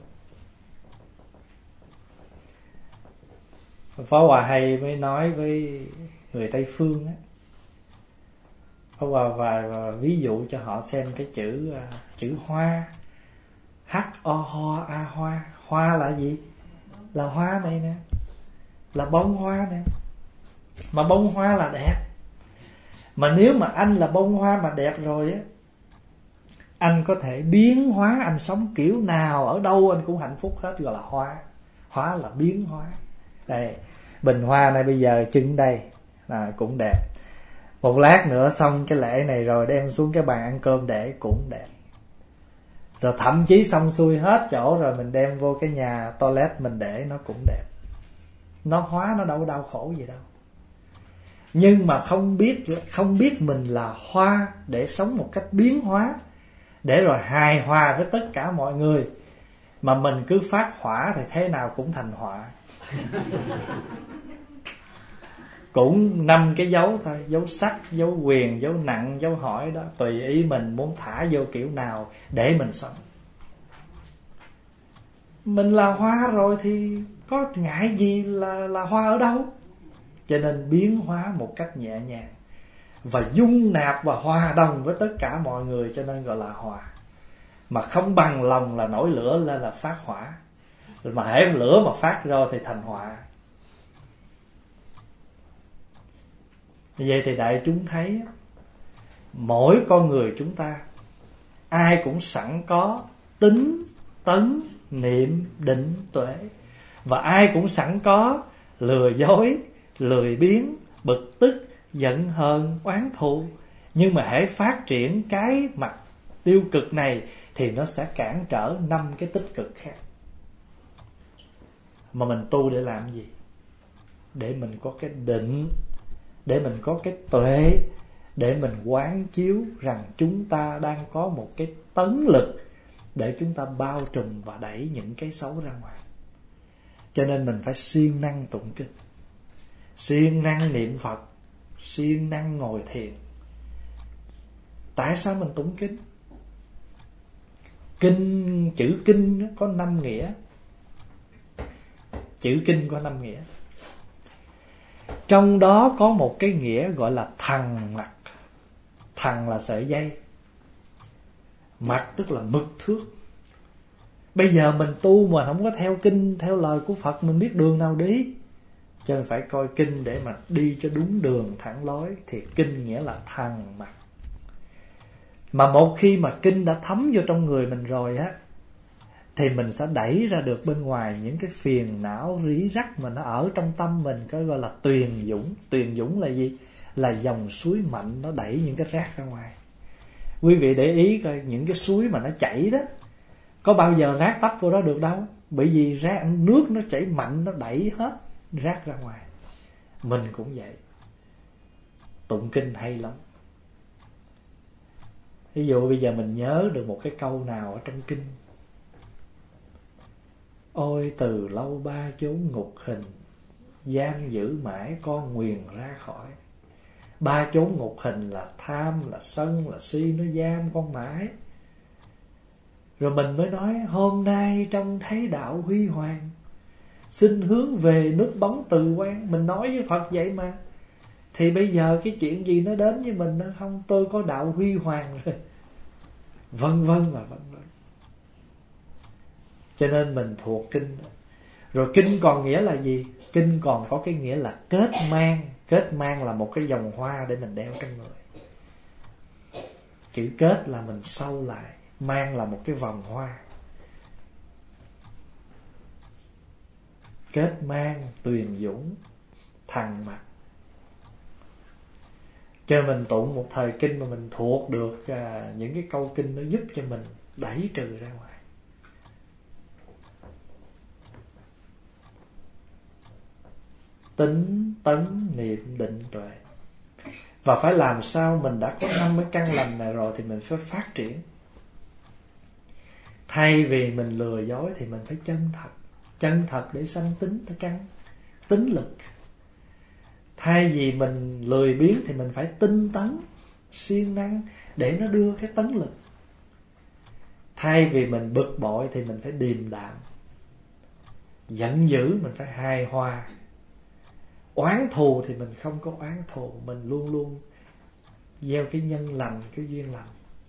Pháp Hòa hay mới nói với người Tây Phương á, Pháp Hòa và, và ví dụ cho họ xem cái chữ chữ hoa. H O Ho A hoa. Hoa là gì? Là hoa này nè, là bông hoa nè. Mà bông hoa là đẹp. Mà nếu mà anh là bông hoa mà đẹp rồi á, anh có thể biến hóa, anh sống kiểu nào ở đâu anh cũng hạnh phúc hết, gọi là hoa. Hoa là biến hóa. Đây, bình hoa này bây giờ trưng đây là cũng đẹp. Một lát nữa xong cái lễ này rồi đem xuống cái bàn ăn cơm để cũng đẹp. Rồi thậm chí xong xuôi hết chỗ rồi mình đem vô cái nhà toilet mình để nó cũng đẹp. Nó hóa nó đâu đau khổ gì đâu. Nhưng mà không biết không biết mình là hoa để sống một cách biến hóa, để rồi hài hòa với tất cả mọi người, mà mình cứ phát hỏa thì thế nào cũng thành họa. Cũng năm cái dấu thôi, dấu sắc, dấu quyền, dấu nặng, dấu hỏi đó, tùy ý mình muốn thả vô kiểu nào để mình sống. Mình là hoa rồi thì có ngại gì là, là hoa ở đâu. Cho nên biến hóa một cách nhẹ nhàng và dung nạp và hòa đồng với tất cả mọi người, cho nên gọi là hòa. Mà không bằng lòng là nổi lửa lên là phát hỏa. Mà hễ lửa mà phát ra thì thành họa. Vậy thì đại chúng thấy mỗi con người chúng ta ai cũng sẵn có tính, tấn, niệm, định, tuệ. Và ai cũng sẵn có lừa dối, lười biếng, bực tức, giận hờn, oán thù. Nhưng mà hễ phát triển cái mặt tiêu cực này thì nó sẽ cản trở năm cái tích cực khác. Mà mình tu để làm gì? Để mình có cái định, để mình có cái tuệ, để mình quán chiếu rằng chúng ta đang có một cái tấn lực để chúng ta bao trùm và đẩy những cái xấu ra ngoài. Cho nên mình phải siêng năng tụng kinh, siêng năng niệm Phật, siêng năng ngồi thiền. Tại sao mình tụng kinh? Kinh, chữ kinh có năm nghĩa. Chữ kinh có năm nghĩa. Trong đó có một cái nghĩa gọi là thằng mặc. Thằng là sợi dây, mặc tức là mực thước. Bây giờ mình tu mà không có theo kinh, theo lời của Phật, mình biết đường nào đi. Cho nên phải coi kinh để mà đi cho đúng đường thẳng lối. Thì kinh nghĩa là thằng mặc. Mà một khi mà kinh đã thấm vô trong người mình rồi á, thì mình sẽ đẩy ra được bên ngoài những cái phiền não rí rắc mà nó ở trong tâm mình, có gọi là tuyền dũng. Tuyền dũng là gì? Là dòng suối mạnh nó đẩy những cái rác ra ngoài. Quý vị để ý coi những cái suối mà nó chảy đó, có bao giờ rác tấp vô đó được đâu. Bởi vì rác, nước nó chảy mạnh, nó đẩy hết rác ra ngoài. Mình cũng vậy. Tụng kinh hay lắm. Ví dụ bây giờ mình nhớ được một cái câu nào ở trong kinh: ôi từ lâu ba chốn ngục hình, giam giữ mãi con nguyền ra khỏi. Ba chốn ngục hình là tham, là sân, là si, nó giam con mãi. Rồi mình mới nói hôm nay trông thấy đạo huy hoàng, xin hướng về núp bóng từ quan. Mình nói với Phật vậy mà. Thì bây giờ cái chuyện gì nó đến với mình nó không? Tôi có đạo huy hoàng rồi. Vân vân và vân vân. Cho nên mình thuộc kinh. Rồi kinh còn nghĩa là gì? Kinh còn có cái nghĩa là kết mang. Kết mang là một cái vòng hoa để mình đeo trong người. Chữ kết là mình sâu lại, mang là một cái vòng hoa. Kết mang, tuyền dũng, thằng mặc. Cho mình tụng một thời kinh mà mình thuộc được à, những cái câu kinh nó giúp cho mình đẩy trừ ra ngoài. Tính, tấn, niệm, định, tuệ. Và phải làm sao mình đã có năm cái căn lành này rồi thì mình phải phát triển. Thay vì mình lừa dối thì mình phải chân thật. Chân thật để sanh tính căn, tính lực. Thay vì mình lười biếng thì mình phải tinh tấn, siêng năng để nó đưa cái tấn lực. Thay vì mình bực bội thì mình phải điềm đạm. Giận dữ mình phải hài hòa. Oán thù thì mình không có oán thù, mình luôn luôn gieo cái nhân lành, cái duyên lành.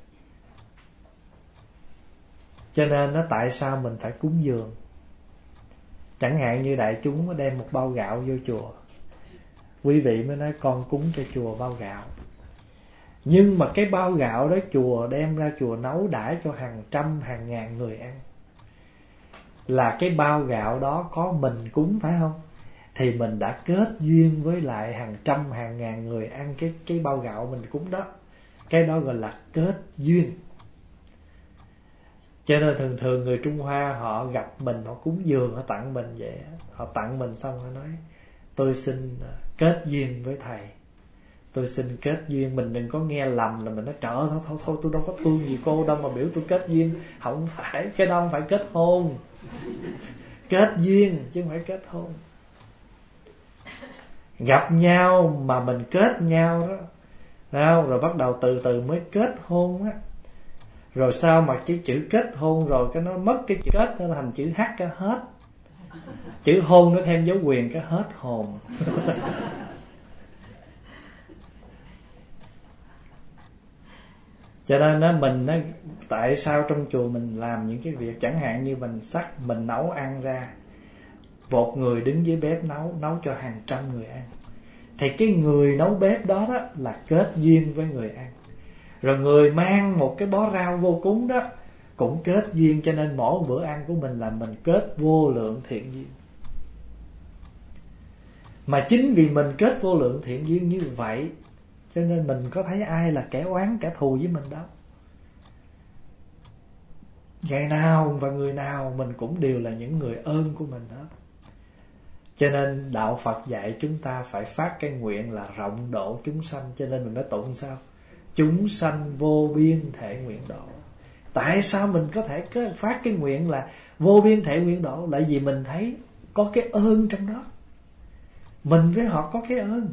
Cho nên nó tại sao mình phải cúng dường. Chẳng hạn như đại chúng đem một bao gạo vô chùa, quý vị mới nói con cúng cho chùa bao gạo. Nhưng mà cái bao gạo đó chùa đem ra chùa nấu đãi cho hàng trăm, hàng ngàn người ăn. Là cái bao gạo đó có mình cúng phải không? thì mình đã kết duyên với lại hàng trăm hàng ngàn người ăn cái cái bao gạo mình cúng đó. Cái đó gọi là kết duyên. Cho nên thường thường người Trung Hoa họ gặp mình, họ cúng dường, họ tặng mình vậy. Họ tặng mình xong họ nói tôi xin kết duyên với thầy, tôi xin kết duyên. Mình đừng có nghe lầm là mình nói trời ơi thôi thôi thôi tôi đâu có thương gì cô đâu mà biểu tôi kết duyên. Không phải, cái đó không phải kết hôn. Kết duyên chứ không phải kết hôn. Gặp nhau mà mình kết nhau đó, đâu? Rồi bắt đầu từ từ mới kết hôn á. Rồi sao mà cái chữ kết hôn rồi cái nó mất cái chữ kết, nó thành chữ H cái hết. Chữ hôn nó thêm dấu quyền cái hết hồn. Cho nên á mình á, tại sao trong chùa mình làm những cái việc chẳng hạn như mình sắc, mình nấu ăn ra, một người đứng dưới bếp nấu, nấu cho hàng trăm người ăn, thì cái người nấu bếp đó, đó là kết duyên với người ăn. Rồi người mang một cái bó rau vô cúng đó cũng kết duyên. Cho nên mỗi bữa ăn của mình là mình kết vô lượng thiện duyên. Mà chính vì mình kết vô lượng thiện duyên như vậy, cho nên mình có thấy ai là kẻ oán kẻ thù với mình đâu. Ngày nào và người nào mình cũng đều là những người ơn của mình hết. Cho nên đạo Phật dạy chúng ta phải phát cái nguyện là rộng độ chúng sanh. Cho nên mình mới tụng sao? Chúng sanh vô biên thể nguyện độ. Tại sao mình có thể phát cái nguyện là vô biên thể nguyện độ? Là vì mình thấy có cái ơn trong đó. Mình với họ có cái ơn.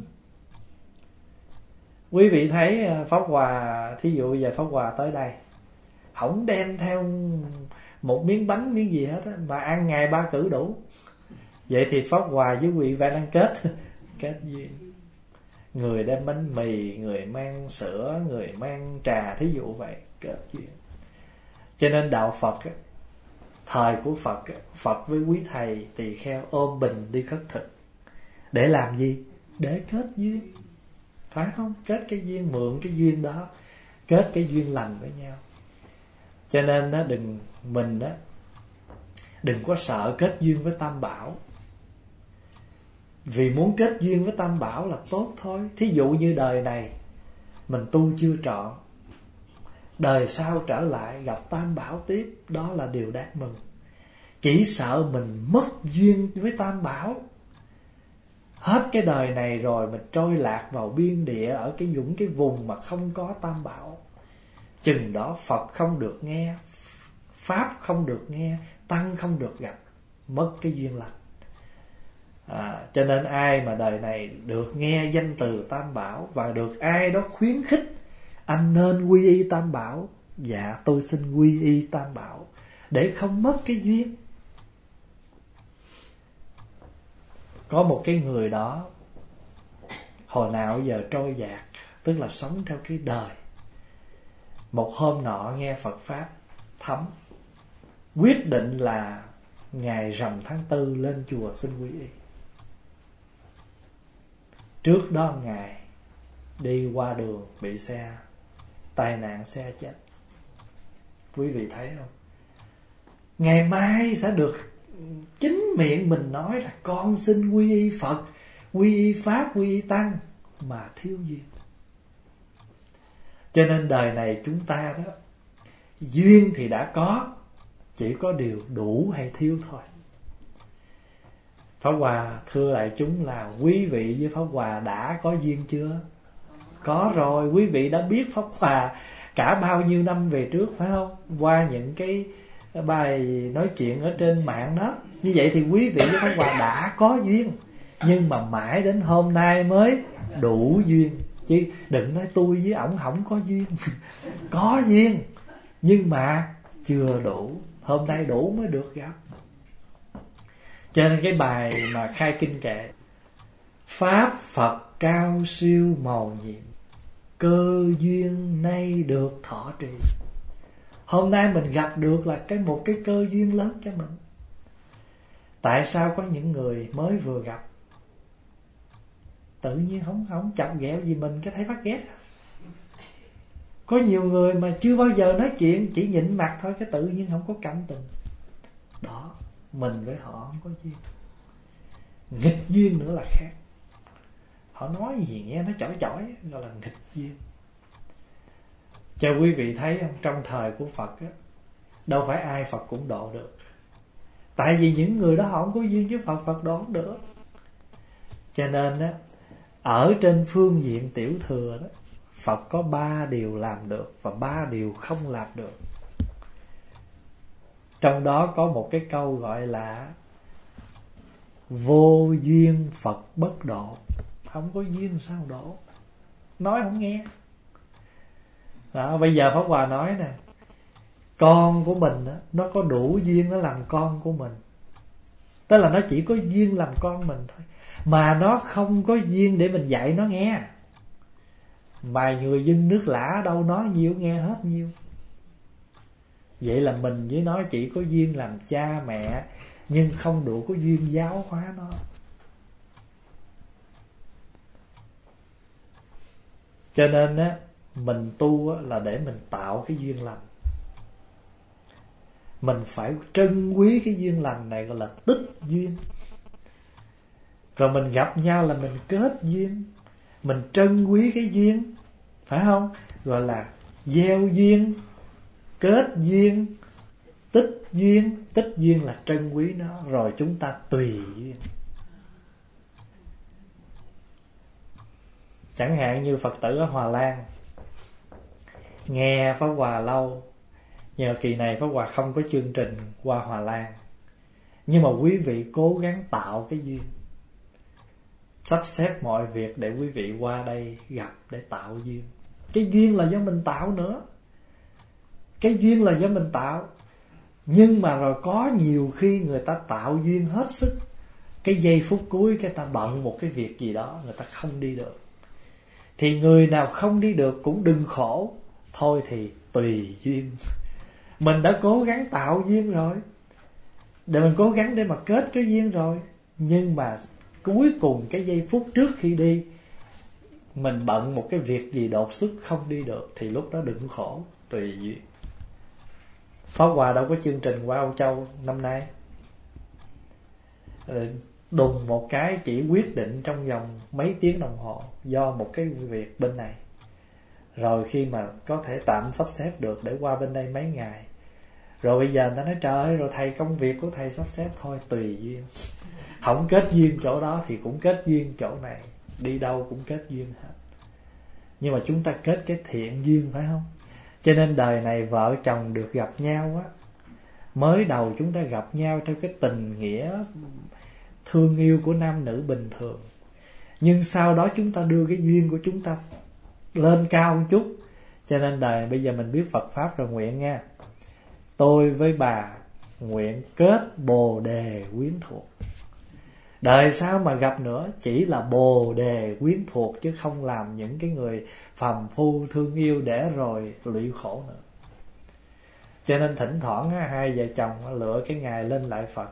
Quý vị thấy Pháp Hòa, thí dụ giờ Pháp Hòa tới đây, không đem theo một miếng bánh miếng gì hết á, mà ăn ngày ba cử đủ. Vậy thì Pháp Hòa với quý vị phải đang kết kết duyên. Người đem bánh mì, người mang sữa, người mang trà, thí dụ vậy, kết duyên. Cho nên đạo Phật á, thời của Phật á, Phật với quý thầy tỳ kheo ôm bình đi khất thực. Để làm gì? Để kết duyên. Phải không? Kết cái duyên, mượn cái duyên đó, kết cái duyên lành với nhau. Cho nên đó, đừng mình đó đừng có sợ kết duyên với Tam Bảo. Vì muốn kết duyên với Tam Bảo là tốt thôi. Thí dụ như đời này mình tu chưa trọn, đời sau trở lại gặp Tam Bảo tiếp, đó là điều đáng mừng. Chỉ sợ mình mất duyên với Tam Bảo, hết cái đời này rồi mình trôi lạc vào biên địa ở cái những cái vùng mà không có Tam Bảo. Chừng đó Phật không được nghe, Pháp không được nghe, Tăng không được gặp, mất cái duyên lành. À, cho nên ai mà đời này được nghe danh từ Tam Bảo và được ai đó khuyến khích anh nên quy y Tam Bảo, dạ tôi xin quy y Tam Bảo để không mất cái duyên. Có một cái người đó hồi nào giờ trôi dạt, tức là sống theo cái đời. Một hôm nọ nghe Phật Pháp thấm, quyết định là ngày rằm tháng tư lên chùa xin quy y. Trước đó ngày đi qua đường bị xe tai nạn xe chết. Quý vị thấy không? Ngày mai sẽ được chính miệng mình nói là con xin quy y Phật, quy y Pháp, quy y Tăng, mà thiếu duyên. Cho nên đời này chúng ta đó, duyên thì đã có, chỉ có điều đủ hay thiếu thôi. Pháp Hòa thưa lại chúng là quý vị với Pháp Hòa đã có duyên chưa? Có rồi, quý vị đã biết Pháp Hòa cả bao nhiêu năm về trước, phải không? Qua những cái bài nói chuyện ở trên mạng đó. Như vậy thì quý vị với Pháp Hòa đã có duyên, nhưng mà mãi đến hôm nay mới đủ duyên. Chứ đừng nói tôi với ổng không có duyên. Có duyên, nhưng mà chưa đủ. Hôm nay đủ mới được gặp. Cho nên cái bài mà khai kinh kệ: Pháp Phật cao siêu màu nhiệm, cơ duyên nay được thọ trì. Hôm nay mình gặp được là cái một cái cơ duyên lớn cho mình. Tại sao có những người mới vừa gặp tự nhiên không không chọc ghẹo gì mình cái thấy phát ghét? Có nhiều người mà chưa bao giờ nói chuyện, chỉ nhịn mặt thôi, cái tự nhiên không có cảm tình. Đó, mình với họ không có duyên. Nghịch duyên nữa là khác. Họ nói gì nghe nó chỏi chỏi, gọi là nghịch duyên. Cho quý vị thấy không, trong thời của Phật á, đâu phải ai Phật cũng độ được. Tại vì những người đó họ không có duyên với Phật, Phật độ không được. Cho nên á, ở trên phương diện tiểu thừa đó, Phật có ba điều làm được và ba điều không làm được. Trong đó có một cái câu gọi là vô duyên Phật bất độ. Không có duyên sao độ, nói không nghe. Đó, bây giờ Pháp Hòa nói nè, con của mình đó, nó có đủ duyên nó làm con của mình, tức là nó chỉ có duyên làm con mình thôi, mà nó không có duyên để mình dạy nó nghe. Mà người dân nước lã đâu nói nhiều nghe hết nhiêu. Vậy là mình với nó chỉ có duyên làm cha mẹ, nhưng không đủ có duyên giáo hóa nó. Cho nên á, mình tu là để mình tạo cái duyên lành. Mình phải trân quý cái duyên lành này, gọi là tích duyên. Rồi mình gặp nhau là mình kết duyên. Mình trân quý cái duyên, phải không? Gọi là gieo duyên, kết duyên, tích duyên. Tích duyên là trân quý nó, rồi chúng ta tùy duyên. Chẳng hạn như Phật tử ở Hòa Lan nghe Pháp Hòa lâu, nhờ kỳ này Pháp Hòa không có chương trình qua Hòa Lan, nhưng mà quý vị cố gắng tạo cái duyên, sắp xếp mọi việc để quý vị qua đây gặp, để tạo duyên. Cái duyên là do mình tạo nữa. Cái duyên là do mình tạo. Nhưng mà rồi có nhiều khi người ta tạo duyên hết sức, cái giây phút cuối cái ta bận một cái việc gì đó, người ta không đi được. Thì người nào không đi được cũng đừng khổ. Thôi thì tùy duyên. Mình đã cố gắng tạo duyên rồi, để mình cố gắng để mà kết cái duyên rồi, nhưng mà cuối cùng cái giây phút trước khi đi, mình bận một cái việc gì đột xuất không đi được, thì lúc đó đừng khổ, tùy duyên. Pháp Hòa đâu có chương trình qua Âu Châu năm nay, đùng một cái chỉ quyết định trong vòng mấy tiếng đồng hồ do một cái việc bên này. Rồi khi mà có thể tạm sắp xếp được để qua bên đây mấy ngày, rồi bây giờ người ta nói trời ơi, rồi thầy công việc của thầy sắp xếp, thôi tùy duyên. Không kết duyên chỗ đó thì cũng kết duyên chỗ này, đi đâu cũng kết duyên hết. Nhưng mà chúng ta kết cái thiện duyên, phải không? Cho nên đời này vợ chồng được gặp nhau á, mới đầu chúng ta gặp nhau theo cái tình nghĩa thương yêu của nam nữ bình thường, nhưng sau đó chúng ta đưa cái duyên của chúng ta lên cao một chút. Cho nên đời bây giờ mình biết Phật Pháp rồi, nguyện nha, tôi với bà nguyện kết bồ đề quyến thuộc. Đời sau mà gặp nữa chỉ là bồ đề quyến thuộc, chứ không làm những cái người phàm phu thương yêu để rồi lụy khổ nữa. Cho nên thỉnh thoảng hai vợ chồng lựa cái ngày lên lại Phật,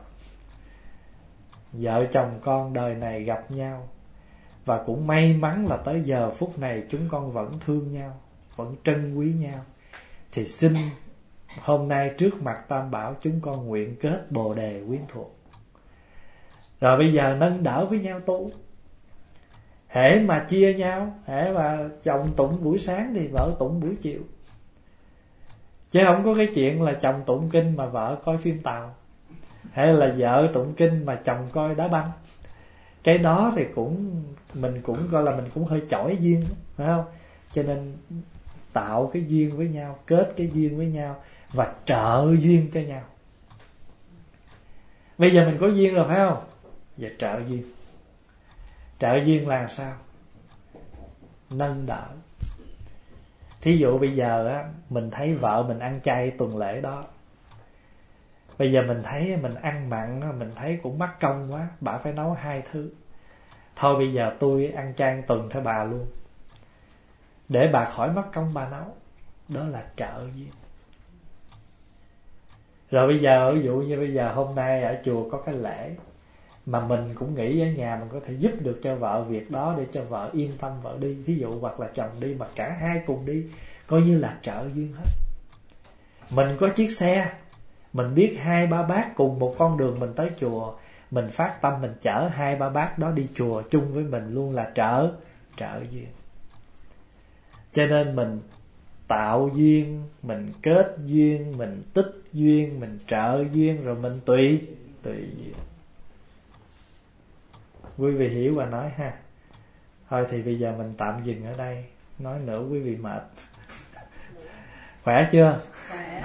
vợ chồng con đời này gặp nhau, và cũng may mắn là tới giờ phút này chúng con vẫn thương nhau, vẫn trân quý nhau. Thì xin hôm nay trước mặt Tam Bảo chúng con nguyện kết bồ đề quyến thuộc. Rồi bây giờ nâng đỡ với nhau tu. Hễ mà chia nhau, hễ mà chồng tụng buổi sáng thì vợ tụng buổi chiều, chứ không có cái chuyện là chồng tụng kinh mà vợ coi phim Tàu, hay là vợ tụng kinh mà chồng coi đá banh. Cái đó thì cũng mình cũng gọi là mình cũng hơi chỏi duyên, phải không? Cho nên tạo cái duyên với nhau, kết cái duyên với nhau và trợ duyên cho nhau. Bây giờ mình có duyên rồi, phải không? Giờ trợ duyên. Trợ duyên là sao? Nâng đỡ. Thí dụ bây giờ á, mình thấy vợ mình ăn chay tuần lễ đó, bây giờ mình thấy mình ăn mặn, mình thấy cũng mắc công quá, bà phải nấu hai thứ. Thôi bây giờ tôi ăn chay tuần theo bà luôn, để bà khỏi mắc công bà nấu. Đó là trợ duyên. Rồi bây giờ ví dụ như bây giờ hôm nay ở chùa có cái lễ, mà mình cũng nghĩ ở nhà mình có thể giúp được cho vợ việc đó, để cho vợ yên tâm vợ đi, ví dụ, hoặc là chồng đi mà cả hai cùng đi, coi như là trợ duyên hết. Mình có chiếc xe, mình biết hai ba bác cùng một con đường mình tới chùa, mình phát tâm mình chở hai ba bác đó đi chùa chung với mình luôn là trợ trợ duyên. Cho nên mình tạo duyên, mình kết duyên, mình tích duyên, mình trợ duyên, rồi mình tùy tùy duyên. Quý vị hiểu và nói ha. Thôi thì bây giờ mình tạm dừng ở đây, nói nữa quý vị mệt. Khỏe chưa? Khỏe.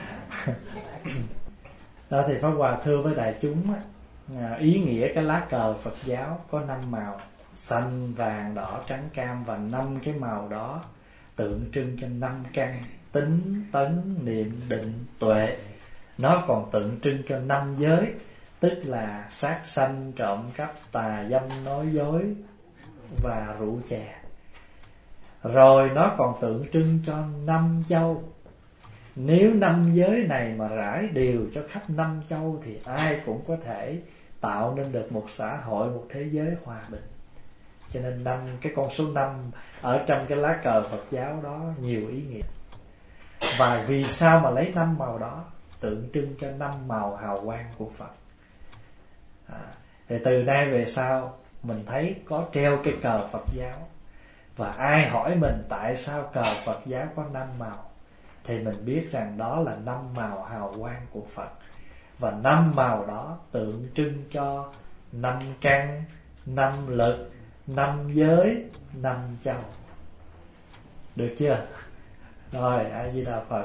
Đó thì Pháp Hòa thưa với đại chúng á, ý nghĩa cái lá cờ Phật giáo có năm màu: xanh, vàng, đỏ, trắng, cam, và năm cái màu đó tượng trưng cho năm căn: tính, tấn, niệm, định, tuệ. Nó còn tượng trưng cho năm giới, tức là sát sanh, trộm cắp, tà dâm, nói dối và rượu chè. Rồi nó còn tượng trưng cho năm châu. Nếu năm giới này mà rải đều cho khắp năm châu thì ai cũng có thể tạo nên được một xã hội, một thế giới hòa bình. Cho nên năm cái con số năm ở trong cái lá cờ Phật giáo đó nhiều ý nghĩa. Và vì sao mà lấy năm màu đó? Tượng trưng cho năm màu hào quang của Phật. À, thì từ nay về sau mình thấy có treo cái cờ Phật giáo, và ai hỏi mình tại sao cờ Phật giáo có năm màu, thì mình biết rằng đó là năm màu hào quang của Phật. Và năm màu đó tượng trưng cho năm căn, năm lực, năm giới, năm châu. Được chưa? Rồi, A Di Đà Phật.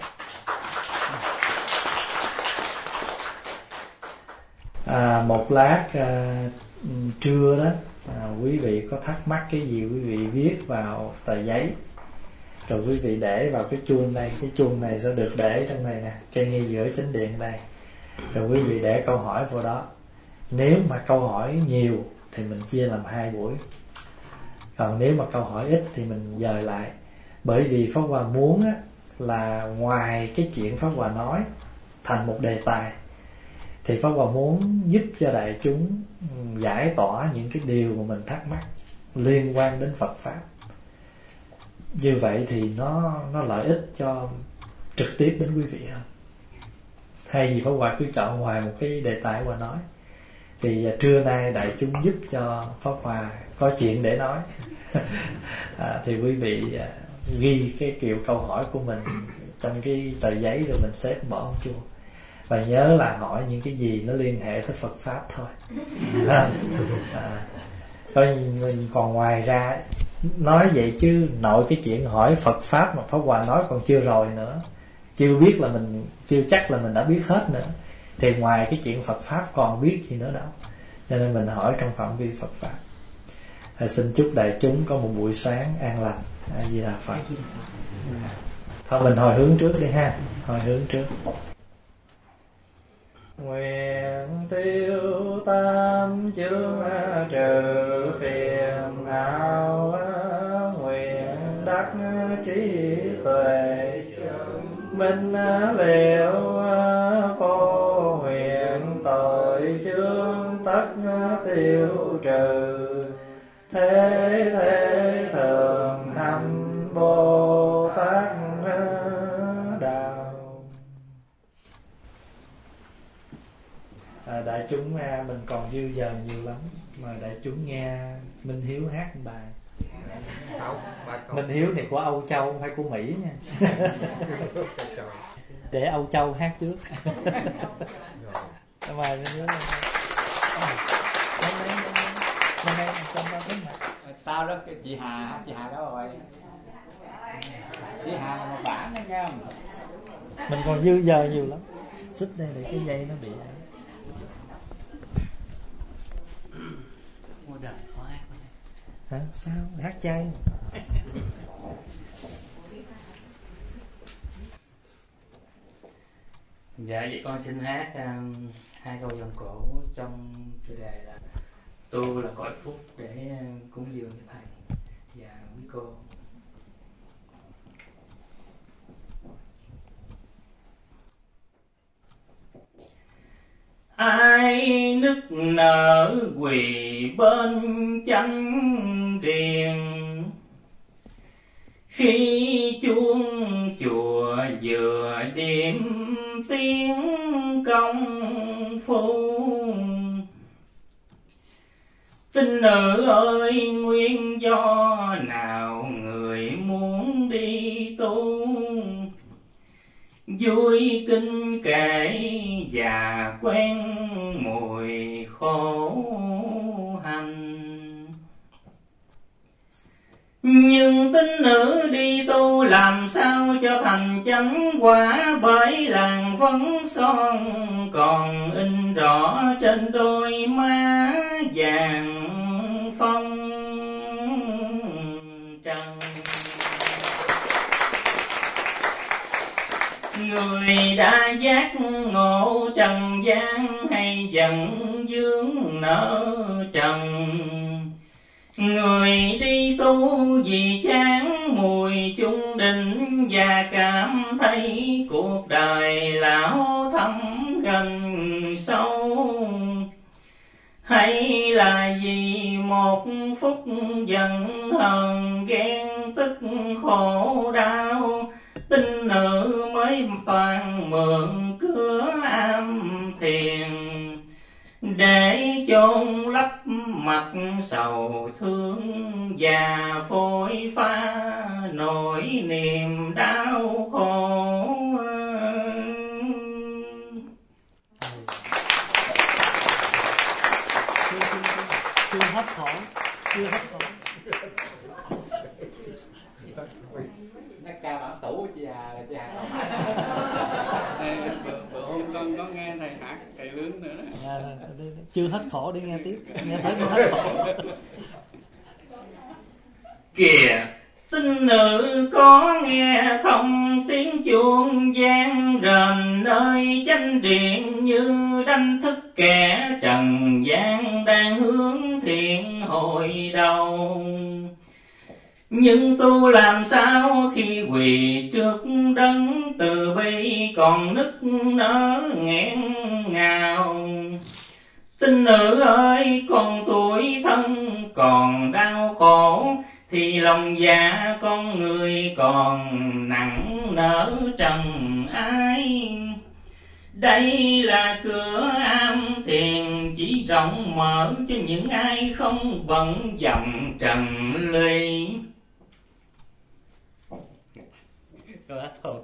À, một lát à, trưa đó, à, quý vị có thắc mắc cái gì quý vị viết vào tờ giấy, rồi quý vị để vào cái chuông này. Cái chuông này sẽ được để trong này nè, cây ngay giữa chánh điện đây. Rồi quý vị để câu hỏi vào đó. Nếu mà câu hỏi nhiều thì mình chia làm hai buổi, còn nếu mà câu hỏi ít thì mình dời lại. Bởi vì Pháp Hòa muốn á, là ngoài cái chuyện Pháp Hòa nói thành một đề tài, thì Pháp Hòa muốn giúp cho đại chúng giải tỏa những cái điều mà mình thắc mắc liên quan đến Phật Pháp. Như vậy thì nó nó lợi ích cho trực tiếp đến quý vị hơn. Hay gì Pháp Hòa cứ chọn ngoài một cái đề tài Hòa nói. Thì trưa nay đại chúng giúp cho Pháp Hòa có chuyện để nói. à, Thì quý vị à, ghi cái kiểu câu hỏi của mình trong cái tờ giấy, rồi mình xếp bỏ ông chuông. Và nhớ là hỏi những cái gì nó liên hệ tới Phật Pháp thôi. à, Coi mình còn ngoài ra nói vậy chứ nội cái chuyện hỏi Phật Pháp mà Pháp Hòa nói còn chưa rồi nữa, chưa biết là mình chưa chắc là mình đã biết hết nữa. Thì ngoài cái chuyện Phật Pháp còn biết gì nữa đâu, cho nên mình hỏi trong phạm vi Phật Pháp. à, Xin chúc đại chúng có một buổi sáng an lành. A Di Đà Phật. Thôi mình hồi hướng trước đi ha. Hồi hướng trước. Nguyện tiêu tam chướng trừ phiền não, nguyện đắc trí tuệ minh liệu, cô nguyện tội chướng tất tiêu trừ, thế thế thường hành Bồ Tát đạo. À, đại chúng mình còn dư giờ nhiều lắm, mà đại chúng nghe Minh Hiếu hát một bài. Minh Hiếu này của Âu Châu không phải của Mỹ nha. Để Âu Châu hát trước. Bài Minh Hiếu này. Tao đó, chị Hà, chị Hà đó rồi. Chị Hà là một bản đó nha. Mình còn dư giờ nhiều lắm. Xích đây để cái dây nó bị. Mua đời khó hát. Hả? Sao? Hát chay. Dạ vậy con xin hát um, hai câu dòng cổ trong chủ đề là tu là cõi phúc để cúng dường cho thầy và quý cô. Ai nức nở quỳ bên chánh điện, khi chuông chùa vừa điểm tiếng công phu, Tín nữ ơi, nguyên do nào người muốn đi tu? Vui kinh kể và quen mùi khổ hành. Nhưng tín nữ đi tu làm sao cho thành chánh quả, bởi làn phấn son còn in rõ trên đôi má vàng phong trần. Người đã giác ngộ trần gian hay dần vướng nợ trần. Người đi tu vì chán mùi chung định và cảm thấy cuộc đời lão thâm gần sâu. Hay là vì một phút giận hờn ghen tức khổ đau, tín nữ mới toàn mượn cửa am thiền để chôn lấp mặt sầu thương và phôi pha nỗi niềm đau khổ. Chưa hết khổ, chưa hết khổ. Nó ca bản tủ chị Hà là chị Hà không phải. Bữa hôm con có nghe thầy hát thầy lướng nữa đó. À, chưa hết khổ để nghe tiếp, nghe tới mới hết khổ. Kìa, tín nữ có nghe không tiếng chuông vang rền nơi chánh điện, như đánh thức kẻ trần gian đang hướng thiện hồi đầu. Nhưng tu làm sao khi quỳ trước đấng từ bi còn nức nở nghẹn ngào. Tín nữ ơi, còn tuổi thân còn đau khổ, thì lòng dạ con người còn nặng nở trần ái. Đây là cửa am thiền chỉ rộng mở cho những ai không bận dòng trần ly. Rồi thôi.